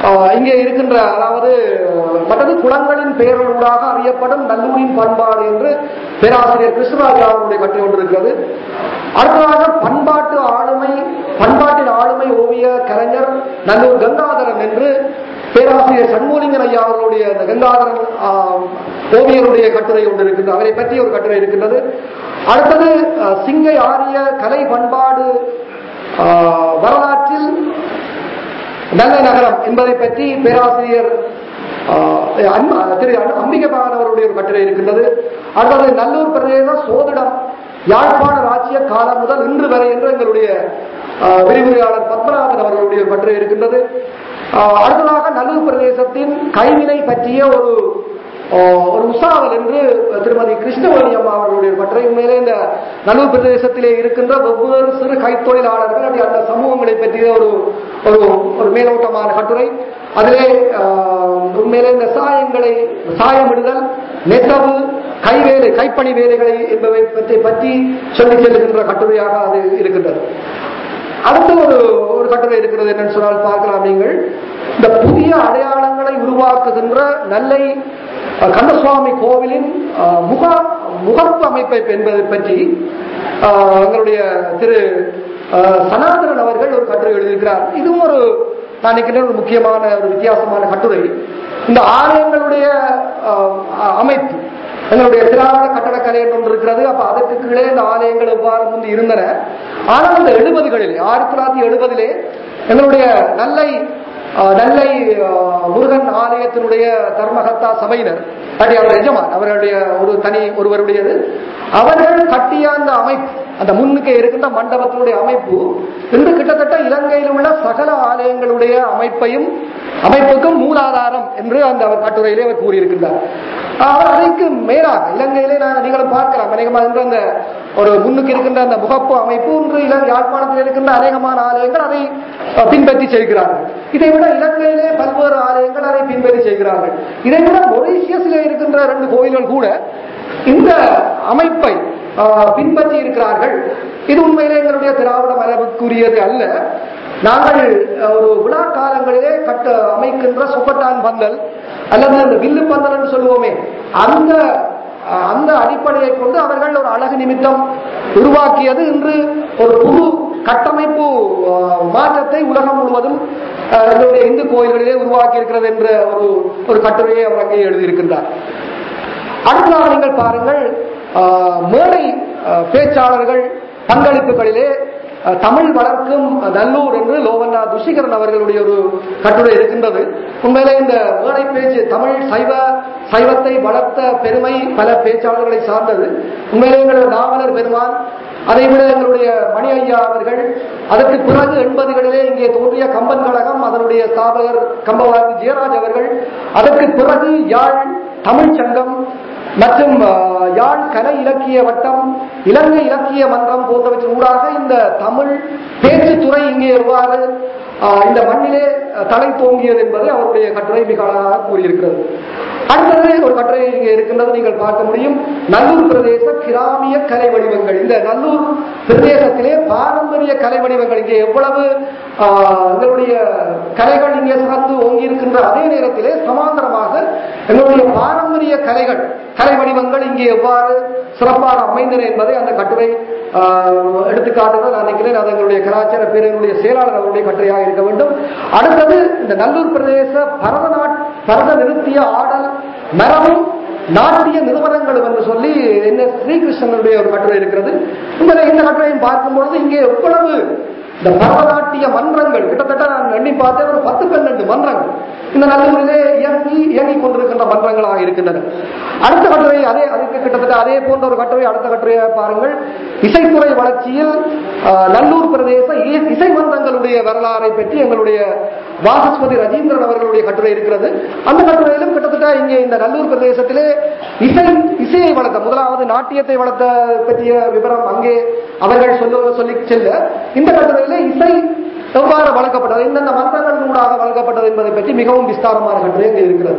இங்கே இருக்கின்ற அதாவது மற்றது குளங்களின் பெயர்களூடாக அறியப்படும் நல்லூரின் பண்பாடு என்று பேராசிரியர் கிருஷ்ணராஜ் அவருடைய கட்டுரை ஒன்று இருக்கிறது. அடுத்ததாக பண்பாட்டின் ஆளுமை ஓவிய கலைஞர் நல்லூர் கங்காதரன் என்று பேராசிரியர் சண்முகலிங்கன் ஐயா அவர்களுடைய கங்காதரன் ஓவியருடைய கட்டுரை ஒன்று இருக்கின்றது. அவரை பற்றி ஒரு கட்டுரை இருக்கின்றது. அடுத்தது சிங்கை ஆரிய கலை பண்பாடு வரலாற்றில் நல்ல நகரம் என்பதை பற்றி பேராசிரியர் திரு அம்பிகபாகன் அவருடைய ஒரு கட்டுரை இருக்கின்றது. அடுத்தது நல்லூர் பிரதேச சோதிடம் யாழ்ப்பாண ராஜ்ய காலம் முதல் இன்று வரை என்று எங்களுடைய விரிவுரையாளர் பத்மநாதன் அவர்களுடைய ஒரு கட்டுரை இருக்கின்றது. அடுத்ததாக நல்லூர் பிரதேசத்தின் கைவினை பற்றிய ஒரு உசாவல் என்று திருமதி கிருஷ்ணவேணி அம்மா அவர்களுடைய கட்டுரை. உண்மையிலே இந்த நல்லூர் பிரதேசத்திலே இருக்கின்ற வெவ்வேறு சிறு கைத்தொழிலாளர்கள் அந்த சமூகங்களை பற்றிய ஒரு மேலோட்டமான கட்டுரை. அதிலே உண்மையிலே இந்த சாயமிடுதல், நெசவு, கைப்பணி வேலைகளை என்பவை பற்றி சொல்லி செல்லுகின்ற கட்டுரையாக அது இருக்கின்றது. அடுத்த ஒரு கட்டுரை இருக்கிறது என்னன்னு சொன்னால் பார்க்கலாம் நீங்கள். இந்த புதிய அடையாளங்களை உருவாக்குகின்ற நெல்லை கந்தசுவாமி கோவிலின் முகப்பு அமைப்பை என்பதை பற்றி எங்களுடைய திரு சனாதனன் அவர்கள் ஒரு கட்டுரை எழுதியிருக்கிறார். இதுவும் ஒரு முக்கியமான ஒரு வித்தியாசமான கட்டுரை. இந்த ஆலயங்களுடைய அமைப்பு எங்களுடைய திராவிட கட்டடக்கலை என்று ஒன்று இருக்கிறது. அப்ப அதற்கு கீழே இந்த ஆலயங்கள் எவ்வாறு முன்பு இருந்தன. ஆனால் இந்த 70களிலே 1970 எங்களுடைய நெல்லை முருகன் ஆலயத்தினுடைய தர்மகர்த்தா சபையினர் அவர் எஜமான் அவர்களுடைய ஒருவருடையது. அவர்கள் கட்டிய அந்த அமைப்பு, அந்த முன்னுக்கு இருக்கின்ற மண்டபத்தினுடைய அமைப்பு இன்று கிட்டத்தட்ட இலங்கையில் உள்ள சகல ஆலயங்களுடைய அமைப்புக்கும் மூலாதாரம் என்று அவர் கட்டுரையிலே அவர் கூறியிருக்கின்றார். அவர் அதற்கு மேலாக இலங்கையிலே நீங்களும் பார்க்கலாம் அநேகமாக அந்த ஒரு முன்னுக்கு இருக்கின்ற அந்த முகப்பு அமைப்பு இன்று யாழ்ப்பாணத்தில் இருக்கின்ற அநேகமான ஆலயங்கள் அதை பின்பற்றி செய்கிறார்கள். இதை விட இலங்கையிலே பல்வேறு ஆலயங்கள் அதை பின்பற்றி செய்கிறார்கள். இதை விட மொரீஷியஸிலே இருக்கின்ற 2 கோயில்கள் கூட இந்த அமைப்பை பின்பற்றி இருக்கிறார்கள். இது உண்மையிலே எங்களுடைய திராவிட மரபுக்குரியது அல்ல. நாங்கள் ஒரு விழா காலங்களிலே அமைக்கின்ற சுப்பட்டான் பந்தல் அல்லது அந்த வில்லு பந்தல் என்று சொல்லுவோமே, அந்த அடிப்படையை கொண்டு அவர்கள் ஒரு அழகு நிமித்தம் உருவாக்கியது இன்று ஒரு புது கட்டமைப்பு மாற்றத்தை உலகம் முழுவதும் இந்து கோயில்களிலே உருவாக்கி இருக்கிறது என்ற ஒரு கட்டுரையை அவர் அங்கே எழுதியிருக்கின்றார். அடுத்ததாக நீங்கள் பாருங்கள், மேடை பேச்சாளர்கள் பங்களிப்புகளிலே தமிழ் வளர்க்கும் நல்லூர் என்று லோவண்ணா துஷிகரன் அவர்களுடைய ஒரு கட்டுரை இருக்கின்றது. உண்மையிலே இந்த மேடை பேச்சு தமிழ் சைவத்தை வளர்த்த பெருமை பல பேச்சாளர்களை சார்ந்தது. உண்மையிலே எங்களுடைய நாவலர் பெருமான், அதை விட எங்களுடைய மணி ஐயா அவர்கள், அதற்கு பிறகு 80களிலே இங்கே தோன்றிய கம்பன் கழகம் அதனுடைய ஸ்தாபகர் கம்பவாதி ஜெயராஜ் அவர்கள், அதற்கு பிறகு யாழ் தமிழ் சங்கம் மற்றும் யாழ் கலை இலக்கிய வட்டம், இலங்கை இலக்கிய மன்றம் போன்றவற்றின் ஊடாக இந்த தமிழ் பேச்சுத்துறை இங்கே எவ்வாறு இந்த மண்ணிலே தலை தோங்கியது என்பதை அவருடைய கட்டுரை மிக அழகாக கூறியிருக்கிறது. அடுத்தது ஒரு கட்டுரை இங்கே இருக்கின்றது, நீங்கள் பார்க்க முடியும். நல்லூர் பிரதேச கிராமிய கலை வடிவங்கள். இந்த நல்லூர் பிரதேசத்திலே பாரம்பரிய கலை வடிவங்கள், இங்கே எவ்வளவு எங்களுடைய கலைகள் இங்கே சிறந்து ஓங்கி இருக்கின்ற அதே நேரத்திலே சமாந்தரமாக எங்களுடைய பாரம்பரிய கலை வடிவங்கள் இங்கே எவ்வாறு சிறப்பாக அமைந்தன என்பதை அந்த கட்டுரை எடுத்துக்காட்டுகள் நான் நினைக்கிறேன். அது எங்களுடைய கலாச்சார பேரவையுடைய செயலாளர் அவருடைய கட்டுரையாக இருக்க வேண்டும். அடுத்தது இந்த நல்லூர் பிரதேச பரத நிறுத்திய ஆடல் மரபும் நாட்டிய நிறுவனங்களும் என்று சொல்லி ஸ்ரீகிருஷ்ணனுடைய ஒரு கட்டுரை இருக்கிறது. இந்த கட்டுரையும் பார்க்கும்பொழுது இங்கே எவ்வளவு இந்த பரதநாட்டிய மன்றங்கள், கிட்டத்தட்ட நான் எண்ணி பார்த்தேன் ஒரு 10-12 மன்றங்கள் இந்த நல்லூரிலே இயங்கிக் கொண்டிருக்கின்ற மன்றங்களாக இருக்கின்றன. அடுத்த கட்டுரை அதுக்கு கிட்டத்தட்ட அதே போன்ற ஒரு கட்டுரை, அடுத்த கட்டுரையை பாருங்கள். இசைத்துறை வளர்ச்சியில் நல்லூர் பிரதேச இசை மன்றங்களுடைய வரலாறை பற்றி எங்களுடைய வாசஸ்பதி ரஜீந்திரன் அவர்களுடைய கட்டுரை இருக்கிறது. அந்த கட்டுரையிலும் கிட்டத்தட்ட இங்கே இந்த நல்லூர் பிரதேசத்திலே இசையை வளர்த்த, முதலாவது நாட்டியத்தை வளர்த்த பற்றிய விவரம் அங்கே அவர்கள் சொல்லி செல்ல, இந்த கட்டுரையிலே இசை எவ்வாறு வளர்க்கப்பட்டது, இந்தந்த மன்றங்கள் ஊடாக வளர்க்கப்பட்டது என்பதை பற்றி மிகவும் விஸ்தாரமான கட்டுரை இங்கே இருக்கிறது.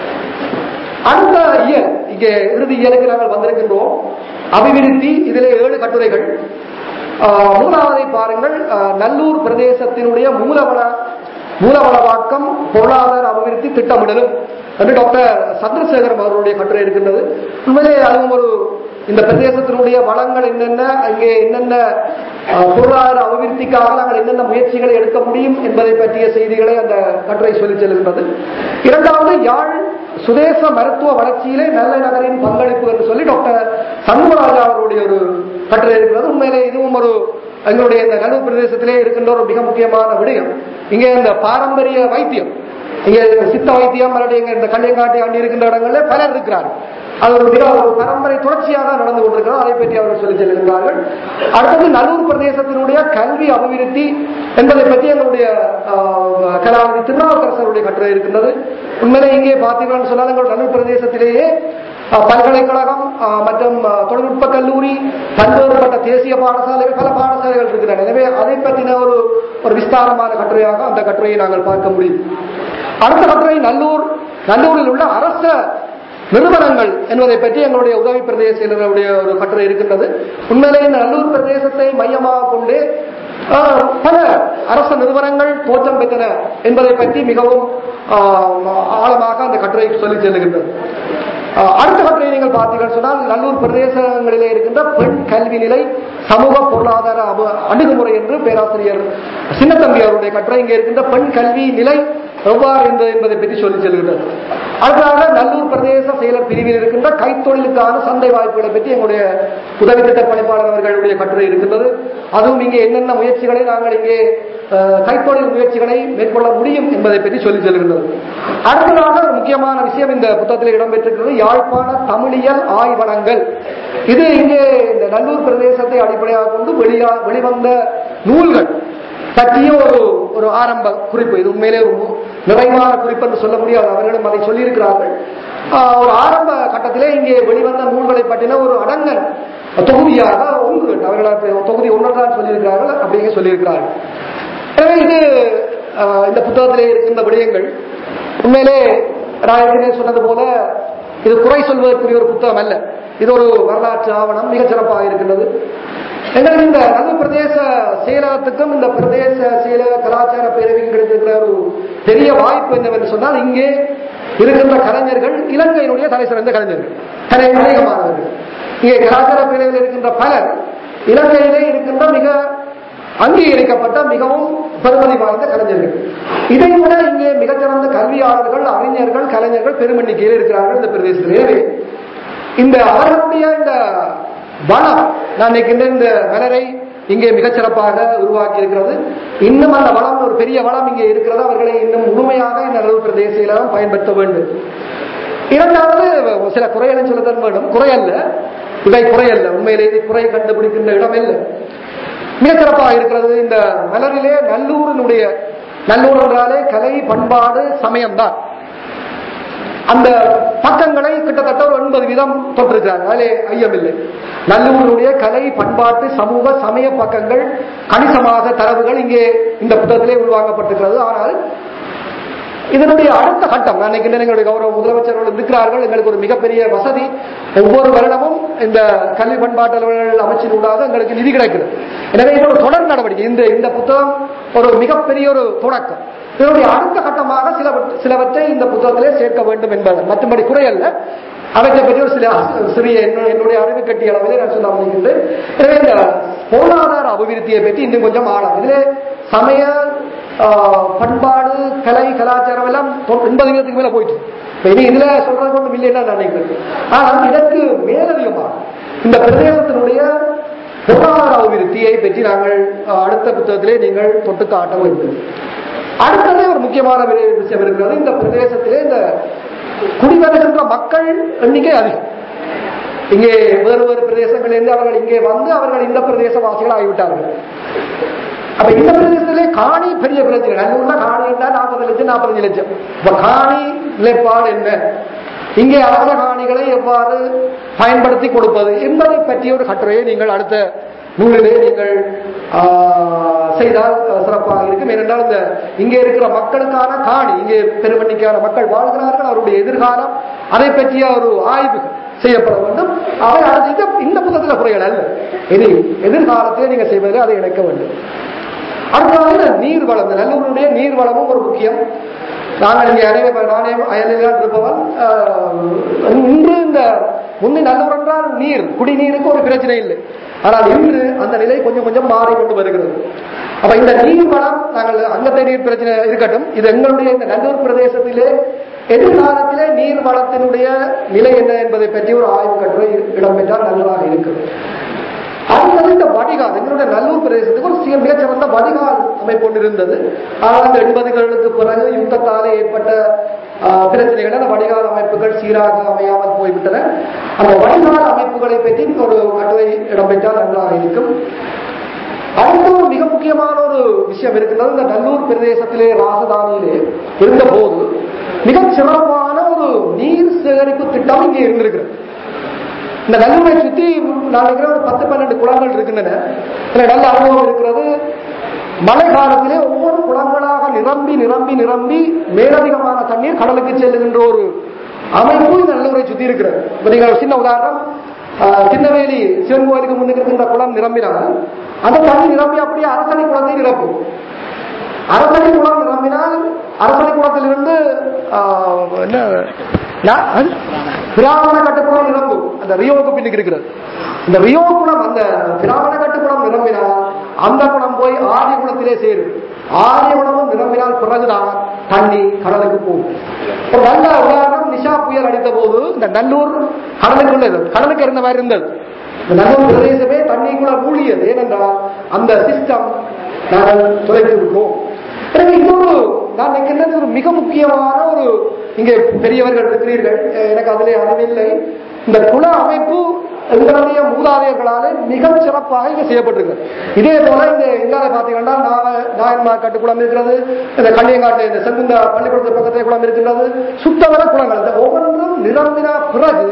அடுத்த இயல், இங்கே இறுதி இயலுக்கு நாங்கள் வந்திருக்கின்றோம். அபிவிருத்தி, இதிலே 7 கட்டுரைகள். முதலாவதை பாருங்கள். நல்லூர் பிரதேசத்தினுடைய மூலவளவாக்கம் பொருளாதார அபிவிருத்தி திட்டமிடலும் என்று டாக்டர் சந்திரசேகரம் அவர்களுடைய கட்டுரை இருக்கின்றது. உண்மையிலே அதுவும் ஒரு இந்த பிரதேசத்தினுடைய வளங்கள் என்னென்ன, அங்கே என்னென்ன பொருளாதார அபிவிருத்திக்காக நாங்கள் என்னென்ன முயற்சிகளை எடுக்க முடியும் என்பதை பற்றிய செய்திகளை அந்த கட்டுரை சொல்லிச் செல்கின்றது. இரண்டாவது, யாழ் சுதேச மருத்துவ வளர்ச்சியிலே நல்ல நகரின் பங்களிப்பு என்று சொல்லி டாக்டர் சண்முகராஜா அவருடைய ஒரு கட்டுரை இருக்கிறது. உண்மையிலே இதுவும் ஒரு எங்களுடைய இந்த நல்லூர் பிரதேசத்திலே இருக்கின்ற ஒரு மிக முக்கியமான விடயம். இங்கே இந்த பாரம்பரிய வைத்தியம், இங்கே சித்த வைத்தியம் மறுபடியும் இந்த கல்லையங்காட்டி ஆண்டி இருக்கின்ற இடங்களில் பலர் இருக்கிறார்கள். அது ஒரு மிக ஒரு பரம்பரை தொடர்ச்சியாக நடந்து கொண்டிருக்கிறோம். அதை பற்றி அவர்கள் சொல்லிச் செல்கின்றார்கள். அடுத்தது நல்லூர் பிரதேசத்தினுடைய கல்வி அபிவிருத்தி என்பதை பற்றி எங்களுடைய கலாநிதி திருநாவுக்கரசருடைய கட்டுரை இருக்கின்றது. உண்மையிலே இங்கே பார்த்தீங்கன்னு சொன்னால் எங்களுடைய நல்லூர் பிரதேசத்திலேயே பல்கலைக்கழகம் மற்றும் தொழில்நுட்ப கல்லூரி, பல்வேறுபட்ட தேசிய பாடசாலைகள், பல பாடசாலைகள் இருக்கின்றன. எனவே அதை பற்றின ஒரு விஸ்தாரமான கட்டுரையாக அந்த கட்டுரையை நாங்கள் பார்க்க முடியும். அடுத்த கட்டுரை நல்லூரில் உள்ள அரச நிறுவனங்கள் என்பதை பற்றி எங்களுடைய உதவி பிரதேச செயலருடைய ஒரு கட்டுரை இருக்கின்றது. உண்மையிலே இந்த நல்லூர் பிரதேசத்தை மையமாக கொண்டு பல அரசு நிறுவனங்கள் தோற்றம் பெற்றன என்பதை பற்றி மிகவும் ஆழமாக அந்த கட்டுரை சொல்லிச் செல்லுகின்றது. அடுத்த கட்டுரை நீங்கள் பார்த்தீர்கள் சொன்னால் நல்லூர் பிரதேசங்களிலே இருக்கின்ற பெண் கல்வி நிலை, சமூக பொருளாதார அணுகுமுறை என்று பேராசிரியர் சின்னத்தம்பி அவருடைய கட்டுரை இங்கே இருக்கின்ற பெண் கல்வி நிலை எவ்வாறு என்பதை பற்றி சொல்லிச் செல்கின்றது. அடுத்ததாக நல்லூர் பிரதேச செயலர் பிரிவில் இருக்கின்ற கைத்தொழிலுக்கான சந்தை வாய்ப்புகளை பற்றி எங்களுடைய உதவி திட்ட பணிப்பாளர் அவர்களுடைய கட்டுரை இருக்கின்றது. அதுவும் இங்கே என்னென்ன முயற்சிகளை நாங்கள் இங்கே கைத்தொழில் முயற்சிகளை மேற்கொள்ள முடியும் என்பதை பற்றி சொல்லிச் செல்கின்றது. அடுத்ததாக ஒரு முக்கியமான விஷயம் இந்த புத்தகத்தில் இடம்பெற்றிருக்கிறது, யாழ்ப்பாண தமிழியல் ஆய்வனங்கள். இது இங்கே இந்த நல்லூர் பிரதேசத்தை அடிப்படையாக கொண்டு வெளிவந்த நூல்கள் பற்றிய ஒரு ஆரம்ப குறிப்பு. இது உண்மையிலே நிறைவான குறிப்பு என்று சொல்ல முடியாது, அவர்களும் அதை சொல்லியிருக்கிறார்கள். ஒரு ஆரம்ப கட்டத்திலே இங்கே வெளிவந்த நூல்களை பற்றின ஒரு அடங்கல் தொகுதியாக ஒன்று அவர்கள் தொகுதி ஒன்றுதான் சொல்லியிருக்கிறார்கள், அப்படிங்க சொல்லியிருக்கிறார்கள். எனவே இது இந்த புத்தகத்திலே இருக்கின்ற விடயங்கள் உண்மையிலே ராயத்திலே சொன்னது போல இது குறை சொல்வதற்குரிய ஒரு புத்தகம் அல்ல, இது ஒரு வரலாற்று ஆவணம், மிகச் சிறப்பாக இருக்கின்றது. எங்களுக்கு இந்த நல்லூர் பிரதேச செயலகத்துக்கும் இந்த பிரதேச செயலக கலாச்சார பேரவைக்கும் கிடைத்திருக்கிற ஒரு பெரிய வாய்ப்பு என்னவென்று சொன்னால், இங்கே இருக்கின்ற கலைஞர்கள் இலங்கையினுடைய தலை சிறந்த கலைஞர்கள், அநேகமானவர்கள். இங்கே கலாச்சார பேரவையில் இருக்கின்ற பலர் இலங்கையிலே இருக்கின்ற மிக அங்கீகரிக்கப்பட்ட மிகவும் பெருமதி வாய்ந்த கலைஞர்கள். இதை விட இங்கே மிகச்சிறந்த கல்வியாளர்கள், அறிஞர்கள், கலைஞர்கள் பெருமெண்ணிக்கையில் இருக்கிறார்கள் இந்த பிரதேசத்தில். எனவே இந்த அவர்களுடைய இந்த வளம், நான் நினைக்கின்ற இந்த மலரை இங்கே மிகச்சிறப்பாக உருவாக்கி இருக்கிறது. இன்னும் அந்த வளம், ஒரு பெரிய வளம் இங்கே இருக்கிறது, அவர்களை இன்னும் முழுமையாக இந்த நல்லூர் பிரதேசம் பயன்படுத்த வேண்டும். இரண்டாவது, சில குறைகளை சொல்லத்தான் வேண்டும், குறையல்ல, இவை குறையல்ல, உண்மையிலே இது குறை கண்டுபிடிக்கின்ற இடம் இல்லை, மிகச்சிறப்பாக இருக்கிறது. இந்த மலரிலே நல்லூர் என்றாலே கலை, பண்பாடு, சமயம்தான். அந்த பக்கங்களை கிட்டத்தட்ட ஒரு 80 வீதம் தொட்டிருக்கிறாங்க, அதிலே ஐயமில்லை. நல்லூருடைய கலை, பண்பாட்டு, சமூக, சமய பக்கங்கள் கணிசமாக தரவுகள் இங்கே இந்த புத்தகத்திலே உருவாக்கப்பட்டிருக்கிறது. ஆனால் இதனுடைய அடுத்த கட்டம், நான் எங்களுடைய கௌரவ முதலமைச்சர்கள் இருக்கிறார்கள், எங்களுக்கு ஒரு மிகப்பெரிய வசதி, ஒவ்வொரு வருடமும் இந்த கல்வி பண்பாட்டு அமைச்சினூடாக எங்களுக்கு நிதி கிடைக்கிறது. எனவே இது ஒரு தொடர் நடவடிக்கை. இந்த புத்தகம் ஒரு மிகப்பெரிய ஒரு தொடக்கம். இதனுடைய அடுத்த கட்டமாக சிலவற்றை இந்த புத்தகத்திலே சேர்க்க வேண்டும் என்பது மற்றபடி குறையல்ல. அவற்றை பற்றி ஒரு சிறிய என்னுடைய அறிவு கட்டிய அளவிலே நான் சொல்ல முடிகின்றேன். எனவே இந்த பொருளாதார அபிவிருத்தியை பற்றி இன்னும் கொஞ்சம் ஆழம், இதிலே சமய, பண்பாடு, கலை, கலாச்சாரம் எல்லாம் 80 வீதத்துக்கு மேல போயிட்டு இனி இதுல சொல்றது ஒன்றும் இல்லைன்னா நான் நினைக்கிறேன். ஆனால் இதற்கு மேலதிகமாக இந்த பிரதேசத்தினுடைய பொருளாதார அபிவிருத்தியை பற்றி நாங்கள் அடுத்த புத்தகத்திலே நீங்கள் தொட்டு காட்ட வேண்டும். அடுத்தது ஒரு முக்கியமான விஷயம் இருக்கிறது, இந்த பிரதேசத்திலே இந்த குடிவருகின்ற மக்கள் எண்ணிக்கை அதிகம். இங்கே வேறு வேறு பிரதேசங்களிலிருந்து அவர்கள் இங்கே வந்து அவர்கள் இந்த பிரதேசவாசிகள் ஆகிவிட்டார்கள். அப்ப இந்த பிரதேசத்திலே காணி பெரிய பிரச்சனை. நல்லூர்ல காணி என்றால் 40 லட்சம் 45 லட்சம். இப்ப காணி நிலைப்பாடு என்ன, இங்கே அரச காணிகளை எவ்வாறு பயன்படுத்தி கொடுப்பது என்பதை பற்றிய ஒரு கட்டுரையை நீங்கள் அடுத்த நூலிலே நீங்கள் செய்தால் சிறப்பாக இருக்கும். ஏனென்றால் இந்த இங்கே இருக்கிற மக்களுக்கான காணி, இங்கே பெருமண்ணிக்கான மக்கள் வாழ்கிறார்கள், அவருடைய எதிர்காலம், அதை பற்றிய ஒரு ஆய்வு செய்யப்பட வேண்டும். அவை அடுத்து இந்த புத்தகத்தில் குறைகள் அல்ல, இனி எதிர்காலத்திலே நீங்கள் செய்வதில் அதை இணைக்க வேண்டும். அடுத்தது நீர் வளம். இந்த நல்லூருடைய நீர் வளமும் ஒரு முக்கியம். நாங்கள் இங்கே நானே அயலில் இருப்பவன். இன்று இந்த முந்தி நல்லூர் என்றால் நீர், குடிநீருக்கு ஒரு பிரச்சனை இல்லை. ஆனால் இன்று அந்த நிலை கொஞ்சம் கொஞ்சம் மாறிக்கொண்டு வருகிறது. அப்ப இந்த நீர் வளம், நாங்கள் அங்கத்தை நீர் பிரச்சனை இருக்கட்டும், இது எங்களுடைய இந்த நல்லூர் பிரதேசத்திலே எதிர்காலத்திலே நீர் வளத்தினுடைய நிலை என்ன என்பதை பற்றி ஒரு ஆய்வு கட்டுரை இடம்பெற்றால் நல்லதாக இருக்கும். அடுத்தது இந்த வடிகால். எங்களுடைய நல்லூர் பிரதேசத்துக்கு ஒரு மிகச்சிறந்த வடிகால் அமைப்பு கொண்டு இருந்தது. ஆனால் அந்த 80களுக்கு பிறகு யுத்தத்தாலே ஏற்பட்ட பிரச்சனைகள் அந்த வடிகால் அமைப்புகள் சீராக அமையாமல் போய்விட்டன. அந்த வடிகால் அமைப்புகளை பற்றி ஒரு கட்டுரை இடம்பெற்றால் நன்றாக இருக்கும். அடுத்த ஒரு மிக முக்கியமான ஒரு விஷயம் இருக்கின்றது. இந்த நல்லூர் பிரதேசத்திலே ராஜதானியிலே இருந்த போது மிகச் சிறப்பான ஒரு நீர் சேகரிப்பு திட்டம் இங்கே இருந்திருக்கிறது. இந்த நல்லூரை சுற்றி நான் ஒரு 10-12 குளங்கள் இருக்கின்றன. நல்ல அனுபவம் இருக்கிறது. மழை காலத்திலே ஒவ்வொரு குளங்களாக நிரம்பி நிரம்பி நிரம்பி மேலதிகமான தண்ணீர் கடலுக்கு செல்லுகின்ற ஒரு அமைப்பு இந்த நல்லூரை சுற்றி இருக்கிறது. நீங்கள் சின்ன உதாரணம், சின்னவேலி சிவன் கோயிலுக்கு முன்னுக்கு இருக்கின்ற குளம் நிரம்பினால் அந்த தண்ணி நிரம்பி அப்படியே அரசனை குளத்தை நிரப்பும். அரசனை குளம் நிரம்பினால் அரசனை குளத்திலிருந்து பிராமண கட்டுக்குளம் நிரம்பும். அந்த ரியோவுக்கு பின்னுக்கு இருக்கிறது. இந்த ரியோ குளம், அந்த பிராமண கட்டுக்குளம் நிரம்பினால் அந்த குளம் போய் ஆரிய குளத்திலே சேரும். ஆரிய குளமும் நிரம்பினால் பிறகுதான் தண்ணி கடலுக்கு போகும். ஒரு நல்ல உதாரணம், நிஷா புயல் அடித்த போது இந்த நல்லூர் கடலுக்கு இருந்த மாதிரி இருந்தது. இந்த நல்லூர் பிரதேசமே தண்ணிக்குள்ள மூழ்கியது. ஏனென்றால் அந்த சிஸ்டம் நாங்கள் தொலைத்து விட்டோம். எனவே இன்னொரு நான் நினைக்கின்றது ஒரு மிக முக்கியமான ஒரு, இங்கே பெரியவர்கள் இருக்கிறீர்கள், எனக்கு அதிலே அறிவில்லை. இந்த குள அமைப்பு எங்களுடைய மூதாதையர்களாலே மிக சிறப்பாக இங்கே செய்யப்பட்டிருக்கிறது. இதே போல இந்த எங்கால பார்த்தீங்கன்னா நாயன்மார் கட்டு குளம் இருக்கிறது, இந்த கண்ணியங்காட்டு இந்த செங்குந்தா பள்ளிக்கூடத்து பக்கத்திலே குளம் இருக்கின்றது. சுத்தவர குளங்கள் இந்த ஒவ்வொன்றும் நிரம்பின பிறகு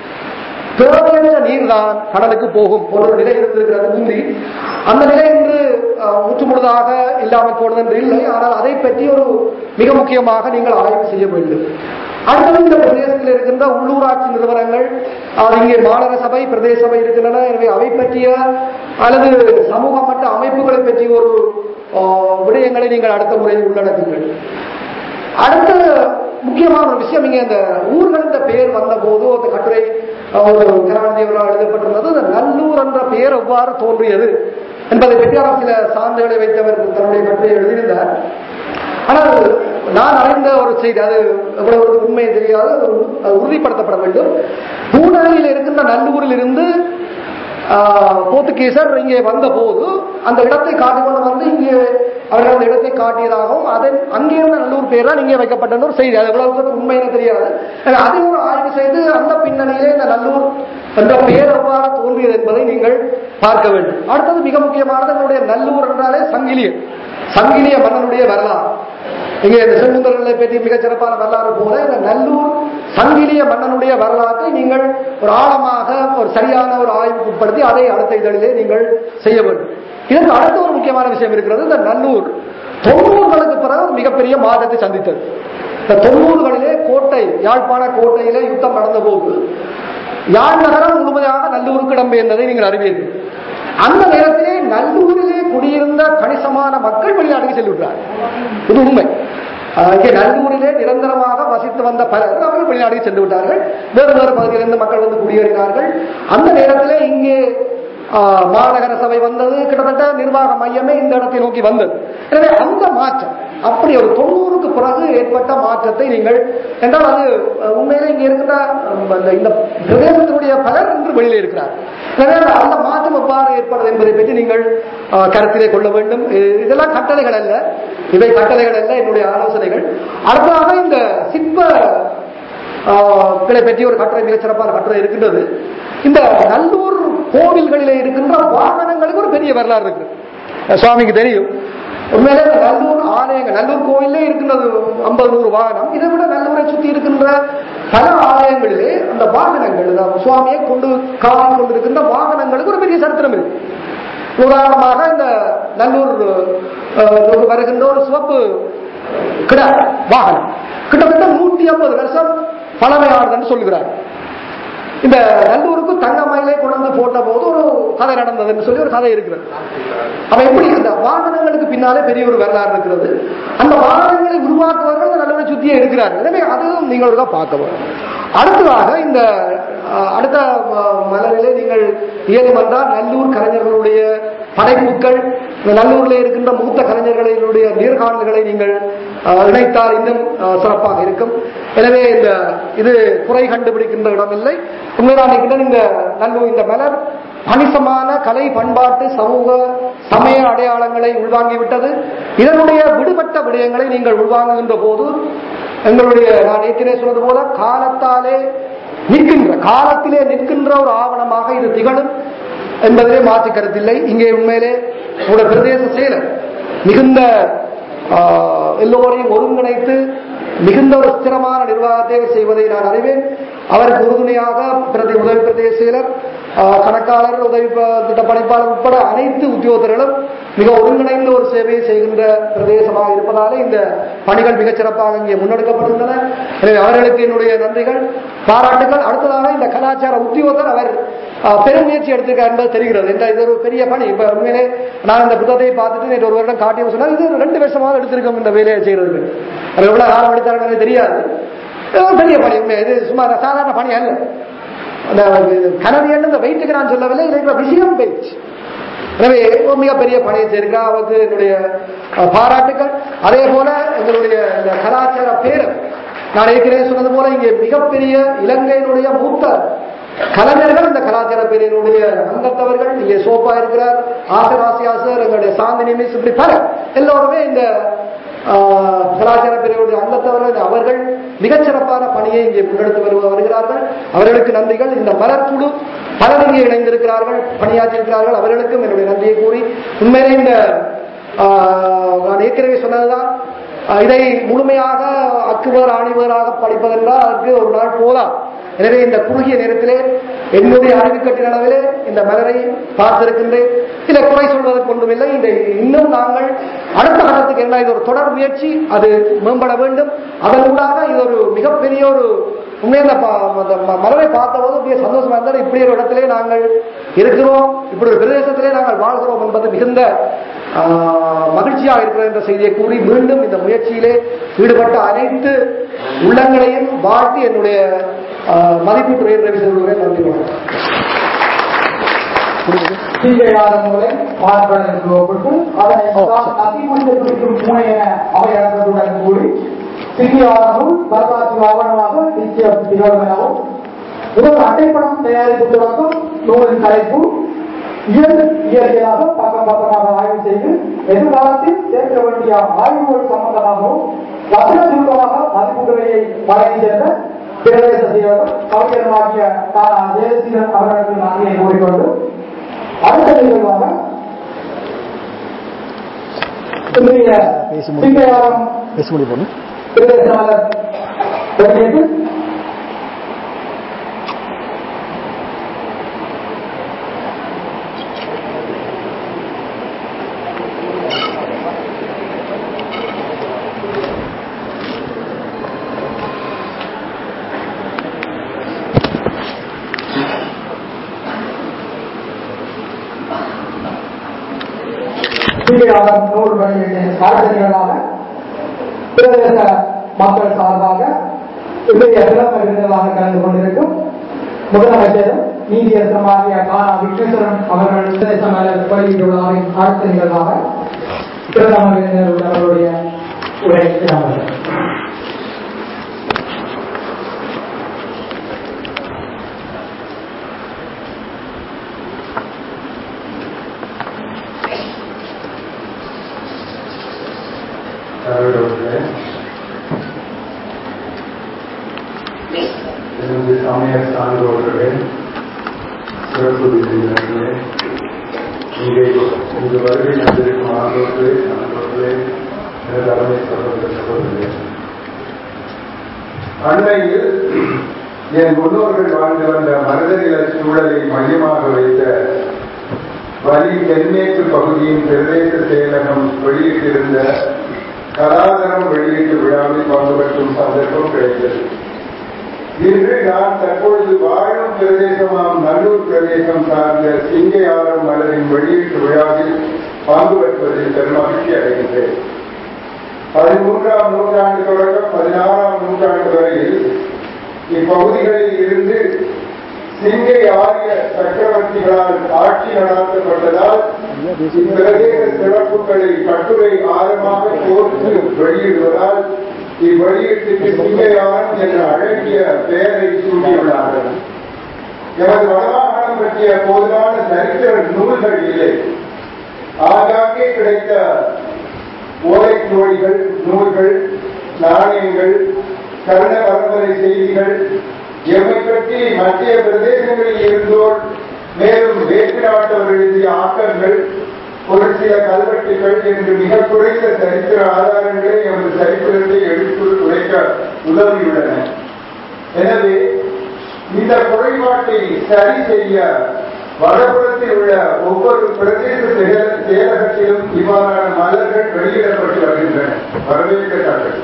தேவையான நீர் தான் கடலுக்கு போகும் ஒரு நிலை இருந்திருக்கிறது முந்தி. அந்த நிலை இன்று முற்றுமுழுதாக இல்லாமல் போனது என்று இல்லை. ஆனால் அதை பற்றி ஒரு மிக முக்கியமாக நீங்கள் ஆய்வு செய்ய வேண்டும். அடுத்தது இந்த பிரதேசத்தில் இருக்கின்ற உள்ளூராட்சி நிறுவனங்கள், இங்கே மாநகர சபை பிரதேச சபை இருக்கின்றன. எனவே அவை பற்றிய அல்லது சமூக மட்ட அமைப்புகளை பற்றிய ஒரு விடயங்களை நீங்கள் அடுத்த முறையில் உள்ளடக்குங்கள். அடுத்த முக்கியமான ஒரு விஷயம், இங்கே அந்த ஊர்களின் பெயர் வந்த போது அந்த கட்டுரை ஒரு கருணாநிதியவர்களால் எழுதப்பட்டிருந்தது. அந்த நல்லூர் என்ற பெயர் எவ்வாறு தோன்றியது என்பதை பற்றி அவர் சில சான்றுகளை வைத்தவர் தன்னுடைய கட்டுரையை எழுதியிருந்தார். ஆனால் நான் அறிந்த ஒரு செய்தி, அது எவ்வளவு உண்மையை தெரியாது, உறுதிப்படுத்தப்பட வேண்டும். பூனாரில் இருக்கின்ற நல்லூரில் இருந்து போர்த்துகீசர் இங்கே வந்த போது அந்த இடத்தை காட்டிக்கொண்டு வந்து இங்கே அவர்கள் அந்த இடத்தை காட்டியதாகவும் அதன் அங்கே இருந்த நல்லூர் பேர் தான் இங்கே வைக்கப்பட்ட ஒரு செய்தி. அது எவ்வளவு உண்மையில தெரியாது. அதை ஒரு ஆய்வு செய்து அந்த பின்னணியிலே இந்த நல்லூர் என்ற பெயர் எவ்வாறு தோன்றியது என்பதை நீங்கள் பார்க்க வேண்டும். அடுத்தது மிக முக்கியமானது, எங்களுடைய நல்லூர் என்றாலே சங்கிலிய மன்னனுடைய வரலாறு. இங்கே இந்த செங்குந்தர்களை பற்றி மிகச் சிறப்பான வரலாறு போல இந்த நல்லூர் சங்கிலிய மன்னனுடைய வரலாற்றை நீங்கள் ஒரு ஆழமாக ஒரு சரியான ஒரு ஆய்வுக்கு உட்படுத்தி அதை அடுத்த இதழிலே நீங்கள் செய்ய வேண்டும். இதற்கு அடுத்த ஒரு முக்கியமான விஷயம் இருக்கிறது. இந்த நல்லூர் 90களுக்கு பிறகு மிகப்பெரிய மாற்றத்தை சந்தித்தது. இந்த 90களிலே கோட்டை, யாழ்ப்பாண கோட்டையிலே யுத்தம் நடந்த போது யாழ் நகரம் முழுமையாக நல்லூருக்கு இடம்பெயர்ந்ததை நீங்கள் அறிவீர்கள். அந்த நேரத்திலே நல்லூரிலே குடியிருந்த கணிசமான மக்கள் வெளிநாட்டுக்கு செல்லுகிறார். இது உண்மை. இங்கே நல்லூரிலே நிரந்தரமாக வசித்து வந்த பலர் அவர்கள் வெளிநாட்டுக்கு சென்று விட்டார்கள். வேறு வேறு பகுதியிலிருந்து மக்கள் வந்து குடியேறினார்கள். அந்த நேரத்திலே இங்கே மாநகர சபை வந்தது. கிட்டத்தட்ட நிர்வாக மையமே இந்த இடத்தை நோக்கி வந்தது. எனவே அந்த மாற்றம் அப்படி ஒரு 90க்கு பிறகு ஏற்பட்ட மாற்றத்தை நீங்கள் என்றால் அது உண்மையிலே இங்கே இருக்கின்ற இந்த பிரதேசத்தினுடைய பலர் இன்று வெளியிலே இருக்கிறார். எனவே அந்த மாற்றம் எவ்வாறு ஏற்படுது என்பதை பற்றி நீங்கள் கருத்திலே கொள்ள வேண்டும். இதெல்லாம் கட்டளைகள் அல்ல, இவை கட்டளைகள் அல்ல, என்னுடைய ஆலோசனைகள். அடுத்ததாக இந்த சிற்ப பற்றி ஒரு கட்டுரை, மிகச் சிறப்பான கட்டுரை இருக்கின்றது. இந்த நல்லூர் கோவில்களிலே இருக்கின்ற வாகனங்களுக்கு ஒரு பெரிய வரலாறு இருக்கு. சுவாமிக்கு தெரியும். உண்மையிலே நல்லூர் ஆலயங்கள், நல்லூர் கோவிலே இருக்கின்றது 50-100 வாகனம். இதை விட நல்லூரை சுற்றி இருக்கின்ற பல ஆலயங்களிலே அந்த வாகனங்கள், சுவாமியை காவல் கொண்டிருக்கின்ற வாகனங்களுக்கு ஒரு பெரிய சரித்திரம் இருக்கு. உதாரணமாக இந்த நல்லூர் வருகின்ற ஒரு சிவப்பு கிட வாகனம் கிட்டத்தட்ட 150 வருஷம் பழமையானதுன்னு சொல்லுகிறார். இந்த நல்லூருக்கு தங்கமயிலை கொண்டு போட்ட போது ஒரு கதை நடந்ததுன்னு சொல்லி ஒரு கதை இருக்கிறது. அவ எப்படி இந்த வாகனங்களுக்கு பின்னால் பின்னாலே பெரிய ஒரு வரலாறு இருக்கிறது. அந்த வாகனங்களை உருவாக்குவர்கள் நல்ல சுத்தியே இருக்கிறார்கள். எனவே அதுவும் நீங்கள் பார்க்க வேண்டும். அடுத்ததாக இந்த அடுத்த மலரிலே நீங்கள் இயலும் என்றால் நல்லூர் கலைஞர்களுடைய படைப்புகள், நல்லூரில் இருக்கின்ற மூத்த கலைஞர்களுடைய நேர்காணல்களை நீங்கள் இணைத்தால் இன்னும் சிறப்பாக இருக்கும். எனவே இது குறை கண்டுபிடிக்கின்ற இடமில்லை. உண்மைதான் இந்த நல்லூர் இந்த மலர் கணிசமான கலை பண்பாட்டு சமூக சமய அடையாளங்களை உள்வாங்கிவிட்டது. இதனுடைய விடுபட்ட விடயங்களை நீங்கள் உள்வாங்குகின்ற போது எங்களுடைய நான் ஏற்கனவே சொன்னது போல காலத்திலே நிற்கின்ற ஒரு ஆவணமாக இது திகழும் என்பதிலே மாற்று கருத்தில்லை. இங்கே உண்மையிலே உங்களுடைய பிரதேச செயலர் மிகுந்த எல்லோரையும் ஒருங்கிணைத்து மிகுந்த ஒரு ஸ்திரமான நிர்வாகத்தை செய்வதை நான் அறிவேன். அவருக்கு உறுதுணையாக உதவி பிரதேச செயலர், கணக்காளர், உதவி திட்ட பணிப்பாளர் உட்பட அனைத்து உத்தியோகத்தர்களும் மிக ஒருங்கிணைந்த ஒரு சேவையை செய்கின்ற பிரதேசமாக இருப்பதாலே இந்த பணிகள் மிகச் சிறப்பாக இங்கே முன்னெடுக்கப்படுகின்றன. எனவே அவர்களுக்கு என்னுடைய நன்றிகள், பாராட்டுகள். அடுத்ததாக இந்த கலாச்சார உத்தியோகத்தர் அவர் பெரும் முயற்சி எடுத்திருக்கார் என்பது தெரிகிறது. இது ஒரு பெரிய பணி. இப்ப உண்மையிலே நான் இந்த புத்தகத்தை பார்த்துட்டு நேற்று ஒரு வருடம் காட்டியும் சொன்னால் இது 2 வருஷமாக எடுத்திருக்கோம் இந்த வேலையை செய்யறதுக்கு. அது எவ்வளவு காலம் எடுத்தார்கள் தெரியாது. பெரிய பணி. இது சும்மா சாதாரண பணி அல்ல. கனடியன் இந்த வெயிட்டுக்கு நான் சொல்லவில்லை, இருக்கிற விஷயம் வெயிட். எனவே மிகப்பெரிய பணியை சேர்க்க அவருக்கு என்னுடைய பாராட்டுகள். அதே போல எங்களுடைய இந்த கலாச்சார பேரவை, நான் ஏற்கனவே சொன்னது போல இங்கே மிகப்பெரிய இலங்கையினுடைய மூத்த கலைஞர்கள் இந்த கலாச்சார பேரவையினுடைய அங்கத்தவர்கள். இங்கே சோப்பா இருக்கிறார், ஆசர், எங்களுடைய சாந்தினி மிஸ், இப்படி பல எல்லோருமே இந்த கலாச்சார பிரிவுடைய அங்கத்தவர்கள். அவர்கள் மிகச்சிறப்பான பணியை இங்கே முன்னெடுத்து வருகிறார்கள். அவர்களுக்கு நன்றிகள். இந்த மலர்குழு பலர் இங்கே இணைந்திருக்கிறார்கள், பணியாற்றியிருக்கிறார்கள். அவர்களுக்கும் என்னுடைய நன்றியை கூறி உண்மையிலே இந்த நான் ஏற்கனவே சொன்னதுதான், இதை முழுமையாக அக்குவர் ஆணிவராக படிப்பதென்றால் அதற்கு ஒரு நாள் போதாம். எனவே இந்த குறுகிய நேரத்திலே என்னுடைய அறிவுக்கட்டின் அளவிலே இந்த மலரை பார்த்திருக்கின்றேன். இதை குறை சொல்வதற்கு ஒன்றுமில்லை. இந்த இன்னும் நாங்கள் அடுத்த காலத்துக்கு என்ன, இது ஒரு தொடர் முயற்சி, அது மேம்பட வேண்டும். அதன் ஊடாக இது ஒரு மிகப்பெரிய ஒரு உண்மையில மலரை பார்த்தபோது மிக சந்தோஷமா இருந்தால் இப்படி ஒரு இடத்திலே நாங்கள் இருக்கிறோம், இப்படி ஒரு பிரதேசத்திலே நாங்கள் வாழ்கிறோம் என்பது மிகுந்த மகிழ்ச்சியாக இருக்கிறது என்ற செய்தியை கூறி மீண்டும் இந்த முயற்சியிலே ஈடுபட்ட அனைத்து உள்ளங்களையும் வாழ்த்தி என்னுடைய மதிப்பீட்டுரையை நிறைவு செய்து கொள்கிறேன். நன்றி. வரலாற்று ஆவணமாக நிச்சயம் திகழும் எனவும் முதல் அட்டைப்படம் தயாரிப்பு தொடக்கம் நூலின் தலைப்பு இயற்கையாக பக்கம் பக்கமாக ஆய்வு செய்து எதிர்காலத்தில் சேர்க்க வேண்டிய ஆய்வுகள் சம்பந்தமாகவும் வசன சுருக்கமாக மதிப்புரையை வழங்கி சென்ற பிரதேச செயலர் கவிஞராகிய ஜெயசீலன் அவர்களுக்கு நன்றியை கூறிக்கொண்டு அடுத்த நிகழ்வாக இன்றைய சிங்கையாரம் பிரதேசாளர் வெளியேற்று நூறு காலநிகழ்வாக பிரதேச மக்கள் சார்பாக இன்றைய சிறப்பு விருந்தினராக கலந்து கொண்டிருக்கும் முதலமைச்சரும் நீதியரசருமாகிய கானா விக்னேஸ்வரன் அவர்கள் பிரதேச மலர் வெளியிட்டுள்ள அடுத்த நிகழ்வாக பிரதம விருந்தினர் உள்ளவர்களுடைய உரை இடம்பெறும். சமய சான்றோர்களே, சிறப்பு விருந்தினர்களே, இங்கே இங்கு வருகை தந்திருக்கும் ஆண்டோர்களே, எனது அருமை சகோதரர்களே, அண்மையில் என் முன்னோர்கள் வாழ்ந்து வந்த மருதநில சூழலை மையமாக வைத்த வலி தென்மேற்கு பகுதியின் பிரதேச செயலகம் வெளியிட்டிருந்த கலாதரம் வெளியீட்டு விழாவில் பங்கு பெற்றும் சந்தர்ப்பம் கிடைத்தது. இன்று நான் தற்பொழுது வாழும் பிரதேசமாம் நல்லூர் பிரதேசம் சார்ந்த சிங்கையாரம் மலரின் வெளியீட்டு விழாவில் பங்கு பெறுவதில் பெரும் மகிழ்ச்சி அடைகிறேன். என்று 13ஆம் நூற்றாண்டு தொடக்கம் 16ஆம் நூற்றாண்டு வரையில் இப்பகுதிகளில் இருந்து சிங்கை ஆரிய சக்கரவர்த்திகளால் ஆட்சி நடாத்தப்பட்டதால் இப்பிரதேச சிறப்புகளை கட்டுரை ஆழமாக கோர்த்து வெளியிடுவதால் இவ்வெளியீட்டுக்கு சிங்கையாரம் என்ற அழகிய பெயரை சூட்டியுள்ளார்கள். எமது வடமாகாணம் பற்றிய போதுமான சரித்திர நூல்கள் இல்லை. ஆங்காங்கே கிடைத்த ஓலைச்சுவடிகள், நூல்கள், நாணயங்கள், கருண பரம்பரை செய்திகள், எம்மை பற்றி மத்திய பிரதேசங்களில் இருந்தோர் மேலும் வேற்று நாட்டவர் எழுதிய ஆக்கங்கள், ஒரு சில கல்வெட்டுகள் என்று மிக குறைந்த சரித்திர ஆதாரங்களே எமது சரித்திரத்தை எடுத்து உரைக்க உதவியுள்ளன. எனவே இந்த குறைபாட்டை சரி செய்ய வடபுறத்தில் உள்ள ஒவ்வொரு பிரதேச செயலகத்திலும் இவ்வாறான மலர்கள் வெளியிடப்பட்டு வருகின்றன. வரவேற்கத்தக்கது.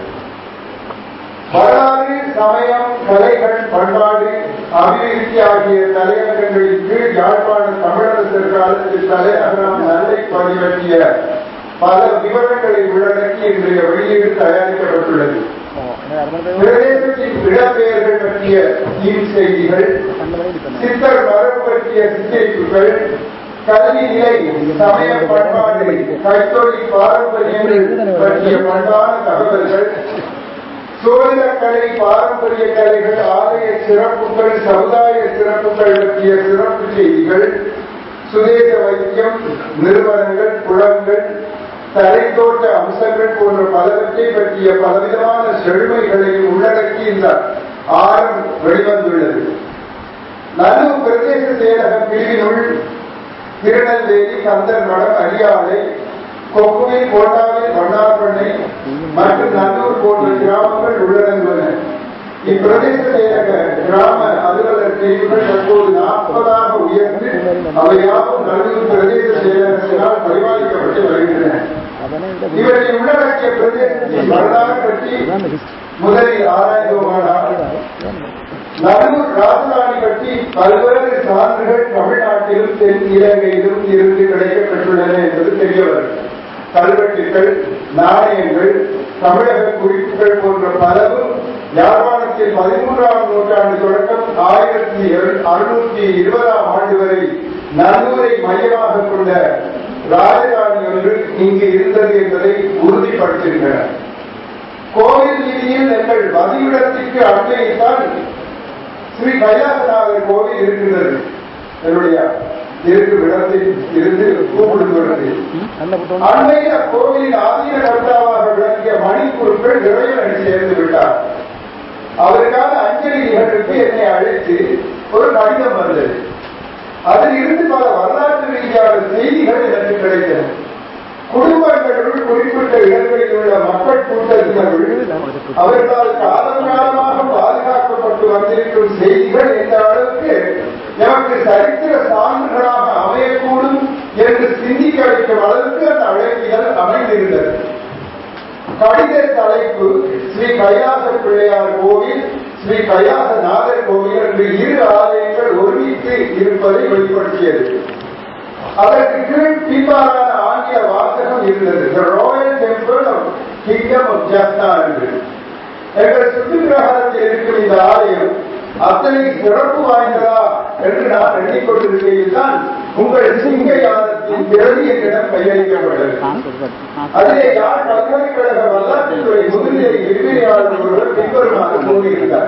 வரலாறு, சமயம், கலைகள், பண்பாடு, அபிவிருத்தி ஆகிய தலையங்கங்களின் கீழ் யாழ்ப்பாண தமிழரசர் காலத்தில் தலைநகரம் நல்லை பதிவற்றிய பல விவரங்களை உள்ளடக்கி இன்றைய வெளியீடு தயாரிக்கப்பட்டுள்ளது. பிரதேசத்தின் இடப்பெயர்கள் பற்றிய செய்திகள், சித்தர் மரபு பற்றிய சித்தரிப்புகள், கல்வி நிலை, சமய பண்பாடு, கைத்தொழில் பாரம்பரியங்கள் பற்றிய பண்பான தகவல்கள், சோழக்கலை, பாரம்பரிய கலைகள், ஆலய சிறப்புகள், சமுதாய சிறப்புகள் பற்றிய சிறப்பு செய்திகள், சுதேச வைத்தியம், நிறுவனங்கள், குளங்கள், தரைத்தோட்ட அம்சங்கள் போன்ற பலவற்றை பற்றிய பலவிதமான செழுமைகளையும் உள்ளடக்கி இந்த ஆரம் வெளிவந்துள்ளது. நல்லூர் பிரதேச செயலக பிரிவினுள் திருநெல்வேலி, கந்தர்மடம், அரியாலை, கொக்குவில், கோட்டாவில், வண்ணார்பண்ணை மற்றும் நல்லூர் போன்ற கிராமங்கள் உள்ளடங்குவன. இப்பிரதேச செயலக கிராம அலுவலர் பிரிவுகள் தற்போது 40ஆக உயர்ந்து அவையாவும் நல்லூர் பிரதேச செயலகத்தினால் பரிபாலிக்கப்பட்டு வருகின்றன. இவற்றை உள்ளடக்கிய பிரதேசத்தின் வரலாறு பற்றி முதலில் ஆராய்ந்தோமானால், நல்லூர் ராஜதானி பற்றி பல்வேறு சான்றுகள் தமிழ்நாட்டிலும் தென் இலங்கையிலும் இருந்து கிடைக்கப்பட்டுள்ளன என்பது தெரியவரும். கல்வெட்டுகள், நாணயங்கள், தமிழக குறிப்புகள் போன்ற பலவும் யாழ்ப்பாணத்தில் 13ஆம் நூற்றாண்டு தொடக்கம் 1620ஆம் ஆண்டு வரை நல்லூரை மையமாக கொண்ட ராஜதானி ஒன்று இங்கு இருந்தது என்பதை உறுதிப்படுத்துகின்றன. கோவில் வீதியில் எங்கள் வதிவிடத்திற்கு அண்மையில்தான் ஸ்ரீ கைலாசநாதர் கோவில் இருக்கின்றது. என்னுடைய இருக்கும் இடத்தில் இருந்து கூப்பிடுகிறது. அண்மையில் அக்கோவிலின் ஆதீன கர்த்தாவாக விளங்கிய மணிக்குருக்கள் இறைவனை சேர்ந்து விட்டார். அவருக்கான அஞ்சலி நிகழ்வுக்கு என்னை அழைத்து ஒரு கடிதம் வந்தது. அதில் இருந்து பல வரலாற்று ரீதியான செய்திகள் எனக்கு கிடைத்தன. குடும்பங்களுள் குறிப்பிட்ட இடங்களில் உள்ள மக்கள் கூட்டத்தினர்கள் அவர்களால் காலம் காலமாக பாதுகாக்கப்பட்டு வந்திருக்கும் செய்திகள் எந்த அளவுக்கு நமக்கு சரித்திர சான்றுகளாக அமையக்கூடும் என்று சிந்திக்க வைக்கும் அளவுக்கு அந்த அழைப்பிதழ் அமைந்திருந்தது. கடித தலைப்பு ஸ்ரீ கைலாச பிள்ளையார் கோவில், ஸ்ரீ கைலாசநாதர் கோவில் என்று இரு ஆலயங்கள் ஒருமித்து இருப்பதை வெளிப்படுத்தியது. அதற்கு கீழ் பின்பாரான ஆங்கில வாசகம் இருந்தது. The Royal Temple of Kingdom of Jasna என்று. எங்கள் சுற்றுப்பிரகாரத்தில் இருக்கும் இந்த ஆலயம் அத்தனை சிறப்பு வாய்ந்ததா என்று நான் எண்ணிக்கொண்டிருக்கையில் தான் உங்கள் சிங்கையானத்தின் பிறகு என்னிடம் கையளிக்கப்பட்டது. அதிலே யார் பல்கலைக்கழக வரலாற்றுத்துறை முதுநிலை விரிவுரையாளர் ஒருவர் பின்வருமாறு கூறியிருந்தார்.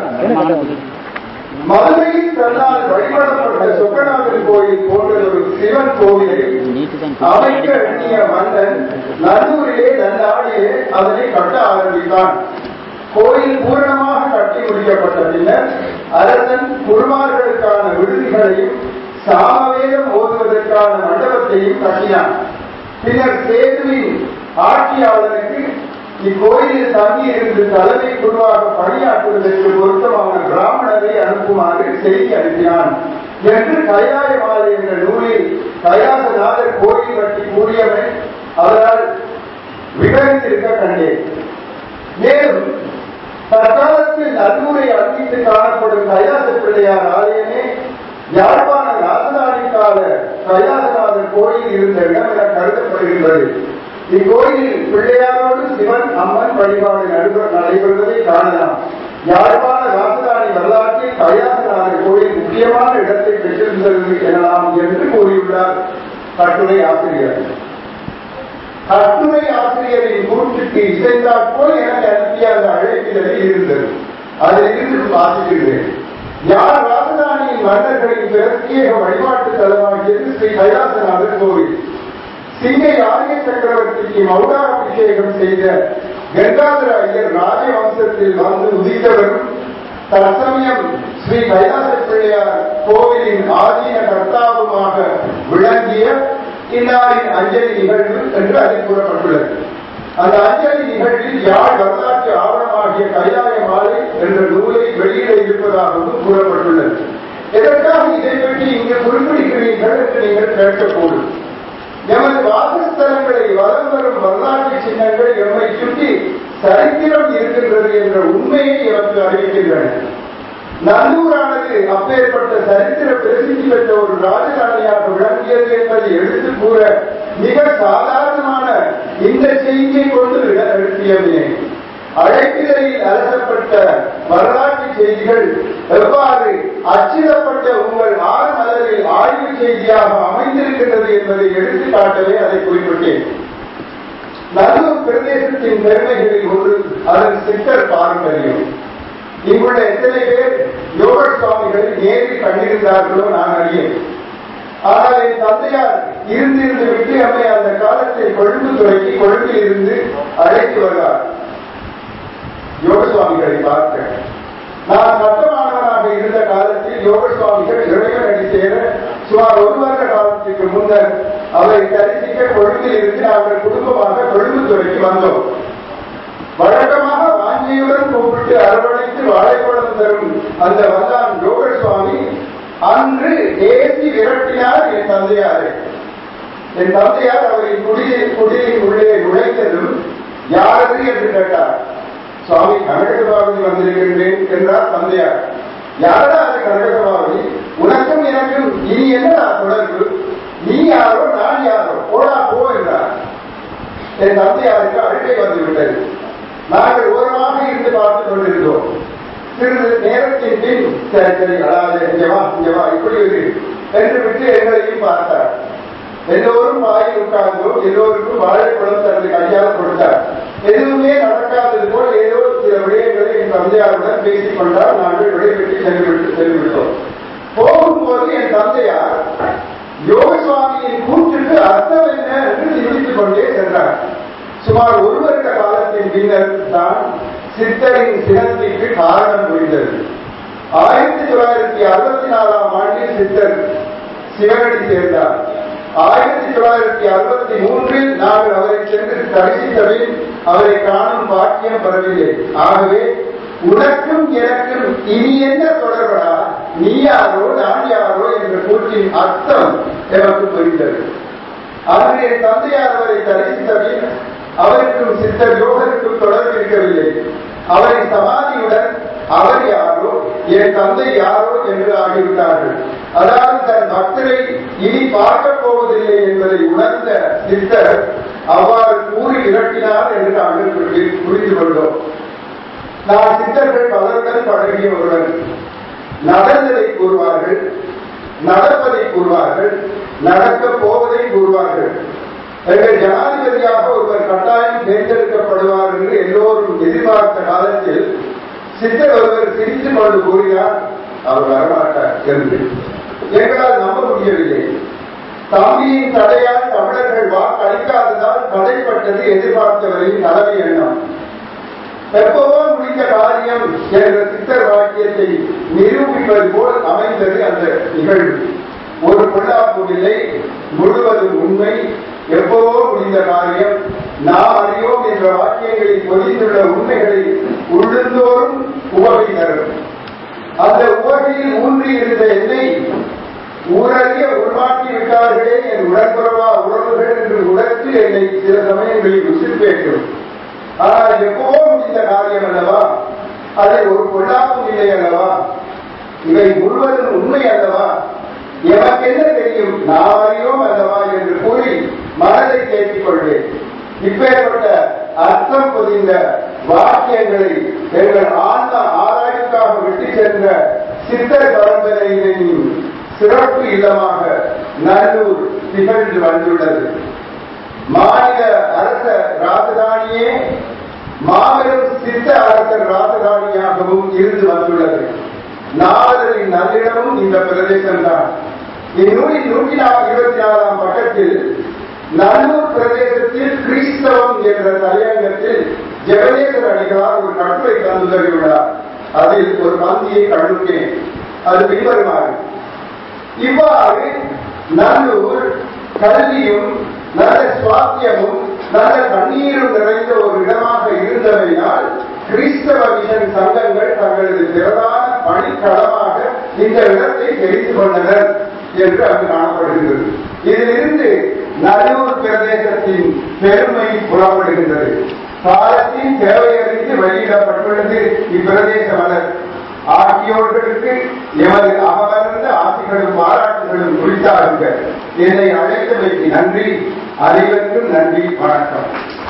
மதுரையில் தன்னால் வழிபடப்பட்ட சொக்கநாதர் கோயில் போன்ற ஒரு சிவன் கோவிலை அமைக்க எண்ணிய மன்னன் நல்லூரிலே நன்னாடியே அதனை கட்ட ஆரம்பித்தான். கோயில் பூரணமாக கட்டி முடிக்கப்பட்ட பின்னர் அரசன் குருமார்களுக்கான விடுதிகளையும் சாமவேதம் ஓதுவதற்கான மண்டபத்தையும் கட்டினான். பின்னர் சேதுவின் ஆட்சியாளருக்கு இக்கோயிலில் தங்கியிருந்து தலைமை குருவாக பணியாற்றுவதற்கு பொருத்தமான பிராமணரை அனுப்புமாறு செய்தி அனுப்பினான் என்று கைலாயமாலை என்ற நூலில் கைலாசநாதர் கோயில் பற்றி கூறியவன் அவரால் விவரித்திருக்க கண்டேன். மேலும் தற்காலத்தில் நல்லூரை அர்ப்பித்து காணப்படும் கைலாச பிள்ளையார் ஆலயமே யாழ்ப்பாண ராஜதானி கால கைலாசநாதர் கோயில் இருந்த இடம் என கருதப்படுகின்றது. இக்கோயிலில் பிள்ளையாரோடு சிவன் அம்மன் வழிபாடு நடைபெறுவதை காணலாம். யாழ்ப்பாண ராஜதானி வரலாற்றில் கைலாசநாதர் கோயில் முக்கியமான இடத்தை பெற்றிருந்தது எனலாம் என்று கூறியுள்ளார் கட்டுரை ஆசிரியர். கட்டுரை ஆசிரியரின் கூற்றுக்கு இசைந்தாற்போல் எனக்கு அனுப்பிய அந்த அழைப்பிதழில் இருந்தது. அதிலிருந்து வாசிக்கிறேன். யார் ராஜதானியின் மன்னர்களின் பிரத்யேக வழிபாட்டு தலமாகியது ஸ்ரீ கைலாசநாதர் கோவில். சிங்கை ஆரிய சக்கரவர்த்திக்கு மௌடாபிஷேகம் செய்த கங்காதர ஐயர் ராஜவம்சத்தில் வந்து உதித்தவரும் தற்சமயம் ஸ்ரீ கைலாச பிள்ளையார் கோவிலின் ஆதீன கர்த்தாவுமாக விளங்கிய இன்னாரின் அஞ்சலி நிகழ்வு என்று அதில் கூறப்பட்டுள்ளது. அந்த அஞ்சலி நிகழ்வில் யாழ் வரலாற்று ஆவணமாகிய கைலாய மாலை என்ற நூலை வெளியிட இருப்பதாகவும் கூறப்பட்டுள்ளது. எதற்காக இதை பற்றி இங்கு குறிப்பிடுகிறீர்கள் என்று நீங்கள் கேட்கக்கூடும். எமது வாசஸ்தலங்களை வலம் வரும் வரலாற்று சின்னங்கள் எம்மை சுற்றி சரித்திரம் இருக்கின்றது என்ற உண்மையை எமக்கு அறிவிக்கின்றன. நல்லூரானது அப்பேற்பட்ட சரித்திர பிரசித்தி பெற்ற ஒரு ராஜதானியாக விளங்கியது என்பதை எடுத்து கூற மிக சாதாரணமான இந்த செய்தியை கொண்டு நடத்தியமே. அழைப்பிதழில் அலசப்பட்ட வரலாற்று செய்திகள் எவ்வாறு அச்சிடப்பட்ட உங்கள் ஆரமலரில் ஆய்வு செய்தியாக அமைந்திருக்கின்றது என்பதை எடுத்து காட்டவே அதை குறிப்பிட்டேன். நல்லூர் பிரதேசத்தின் பெருமைகளில் ஒன்று அதன் சித்தர் பாரம்பரியம். இங்குள்ள எத்தனை பேர் யோக சுவாமிகளை நேரில் கண்டிருந்தார்களோ நான் அறியேன். ஆனால் என் தந்தையார் இருந்திருந்து விட்டு அம்மை அந்த காலத்தில் கொழும்பு துறைக்கு கொழும்பில் இருந்து அழைத்து வருவார் யோக சுவாமிகளை பார்க்க. நான் சட்டமானவனாக இருந்த காலத்தில் யோக சுவாமிகள் இறைவன் அடி சேர சுமார் 1 வருட காலத்திற்கு முன்னர் அவரை தரிசிக்க கொழும்பில் இருந்து நாங்கள் குடும்பமாக கொழும்பு துறைக்கு வந்தோம். வழக்கமாக வாஞ்சியுடன் கூப்பிட்டு அரவணைத்து வாழைப்பழம் தரும் அந்த வந்தான் யோக சுவாமி அன்று ஏசி விரட்டினார் என் தந்தையாரை. என் தந்தையார் அவரின் குடிலின் உள்ளே நுழைந்ததும் யாரது என்று கேட்டார். சுவாமி கனகசபாவதி வந்திருக்கின்றேன் என்றார் தந்தையார். யாரா அது கனகசபாவதி? உனக்கும் எனக்கும் இனி என்னடா தொடர்பு? நீ யாரோ நான் யாரோ, போடா போ என்றார். என் தந்தையாருக்கு அழுகை வந்துவிட்டது. நாங்கள் ஓரமாக இருந்து பார்த்துக் கொண்டிருந்தோம். சிறிது நேரத்தின் பின் சரி அதாவது இங்கவா இப்படி என்று விட்டு எங்களையும் பார்த்தார். எல்லோரும் வாயில் உட்கார்ந்தோம். எல்லோருக்கும் வாழைப்பழம் தனது கையால் கொடுத்தார். எதுவுமே நடக்காதது போல் ஏதோ சில விடயங்களை என் தந்தையாருடன் பேசிக் கொண்டால் நாங்கள் விடைபெற்று சென்றுவிட்டோம். போகும்போது என் தந்தையார் யோக சுவாமியின் கூற்றுக்கு அர்த்தம் என்ன என்று சிந்தித்துக் கொண்டே சென்றார். சுமார் 1 வருட காலத்தின் பின்னர் தான் சித்தரின் சினத்திற்கு காரணம் புரிந்தது. 1964ஆம் ஆண்டில் சித்தர் சிவனடி சேர்ந்தார். 1963இல் நாங்கள் அவரை சென்று தரிசித்தபின் அவரை காணும் பாக்கியம் பெறவில்லை. ஆகவே உனக்கும் எனக்கும் இனி என்ன தொடர்படா, நீ யாரோ நான் யாரோ என்ற கூற்றின் அர்த்தம் எனக்கு புரிந்தது. அன்று என் தந்தையார் அவரை தரிசித்தபின் அவருக்கும் சித்தர் யோகருக்கும் தொடர்பு இருக்கவில்லை. அவரின் சமாதியுடன் அவர் யாரோ என் தந்தை யாரோ என்று ஆகிவிட்டார்கள். அதாவது தன் பக்தரை இனி பார்க்க போவதில்லை என்பதை உணர்ந்த சித்தர் அவ்வாறு கூறி விரட்டினார் என்று நாங்கள் புரிந்து கொண்டோம். நான் சித்தர்கள் பலருடன் பழகிய ஒருவன். நடந்ததை கூறுவார்கள், நடப்பதை கூறுவார்கள், நடக்கப் போவதை கூறுவார்கள். எங்கள் ஜனாதிபதியாக ஒருவர் கட்டாயம் தேர்ந்தெடுக்கப்படுவார் என்று எல்லோரும் எதிர்பார்த்த காலத்தில் சித்தர் ஒருவர் சிரித்துக் கொண்டு கூறினார், அவர் வரமாட்டார் என்று. எங்களால் நம்ப முடியவில்லை. தம்பியின் தடையால் தமிழர்கள் வாக்களிக்காததால் தடைப்பட்டது எதிர்பார்த்தவரின் தலைமை எண்ணம். எப்பவோ முடிந்த காரியம் என்ற சித்தர் வாக்கியத்தை நிரூபிப்பது போல் அமைந்தது அந்த நிகழ்வு. ஒரு பொல்லாப்புவில்லை, முழுவதும் உண்மை, எப்பவோ முடிந்த காரியம், நாம் அறியோம் என்ற வாக்கியங்களில் பொதிந்துள்ள உண்மைகளை உள்ளுந்தோறும் உவகை தரும். அந்த உவகையில் ஊன்றி இருந்த என்னை ஊரறிய உருவாக்கி விட்டார்களே என் உடன்புறவா உறவுகள் என்று உணர்த்து என்னை சில சமயங்களில் உசிர்பேற்றும். ஆனால் எப்பவோ முடிந்த காரியம் அல்லவா, அதில் ஒரு பொல்லாப்பும் இல்லை அல்லவா, இவை முழுவதும் உண்மை அல்லவா, எமக்கு என்ன தெரியும், நாம் அறியோம் அல்லவா என்று கூறி மனதை தேற்றிக் கொள்வேன். இப்பேற்பட்ட அர்த்தம் பொதிந்த வாக்கியங்களை எங்கள் ஆன்ம ஆராய்ச்சிக்காக விட்டு சென்ற சித்தர் பரம்பரையின் சிறப்பு இல்லமாக நல்லூர் திகழ்ந்து வந்துள்ளது. மாநில அரச ராஜதானியே மாபெரும் சித்த அரசர் ராஜதானியாகவும் இருந்து வந்துள்ளது. நாவலரின் நல்லிடமும் இந்த பிரதேசம்தான். இந்நூலின் 124ஆம் பக்கத்தில் நல்லூர் பிரதேசத்தில் கிறிஸ்தவம் என்ற தலையங்கத்தில் ஜெகதேசர் அடிகளார் ஒரு கட்டுரை தந்துள்ளார். அதில் ஒரு பந்தியை கண்டுள்ளேன். அது பின்வருமாறு: இவ்வாறு நல்லூர் கல்வியும் நல்ல சுவாத்தியமும் நல்ல கண்ணீரும் நிறைந்த ஒரு இடமாக இருந்தமையால் கிறிஸ்தவ மிஷன் சங்கங்கள் தங்களது பிரதான பணிக்களமாக இந்த இடத்தை தெரிந்து கொண்டனர் என்று அங்கு காணப்படுகின்றது. இதிலிருந்து நல்லூர் பிரதேசத்தின் பெருமை புலப்படுகின்றது. காலத்தின் தேவையறிந்து வெளியிடப்பட்டுள்ளது இப்பிரதேச மலர். ஆகியோர்களுக்கு எமது அகமர்ந்த ஆசைகளும் பாராட்டுகளும் குறித்தார்கள். என்னை அழைத்தமைக்கு நன்றி. அனைவருக்கும் நன்றி. வணக்கம்.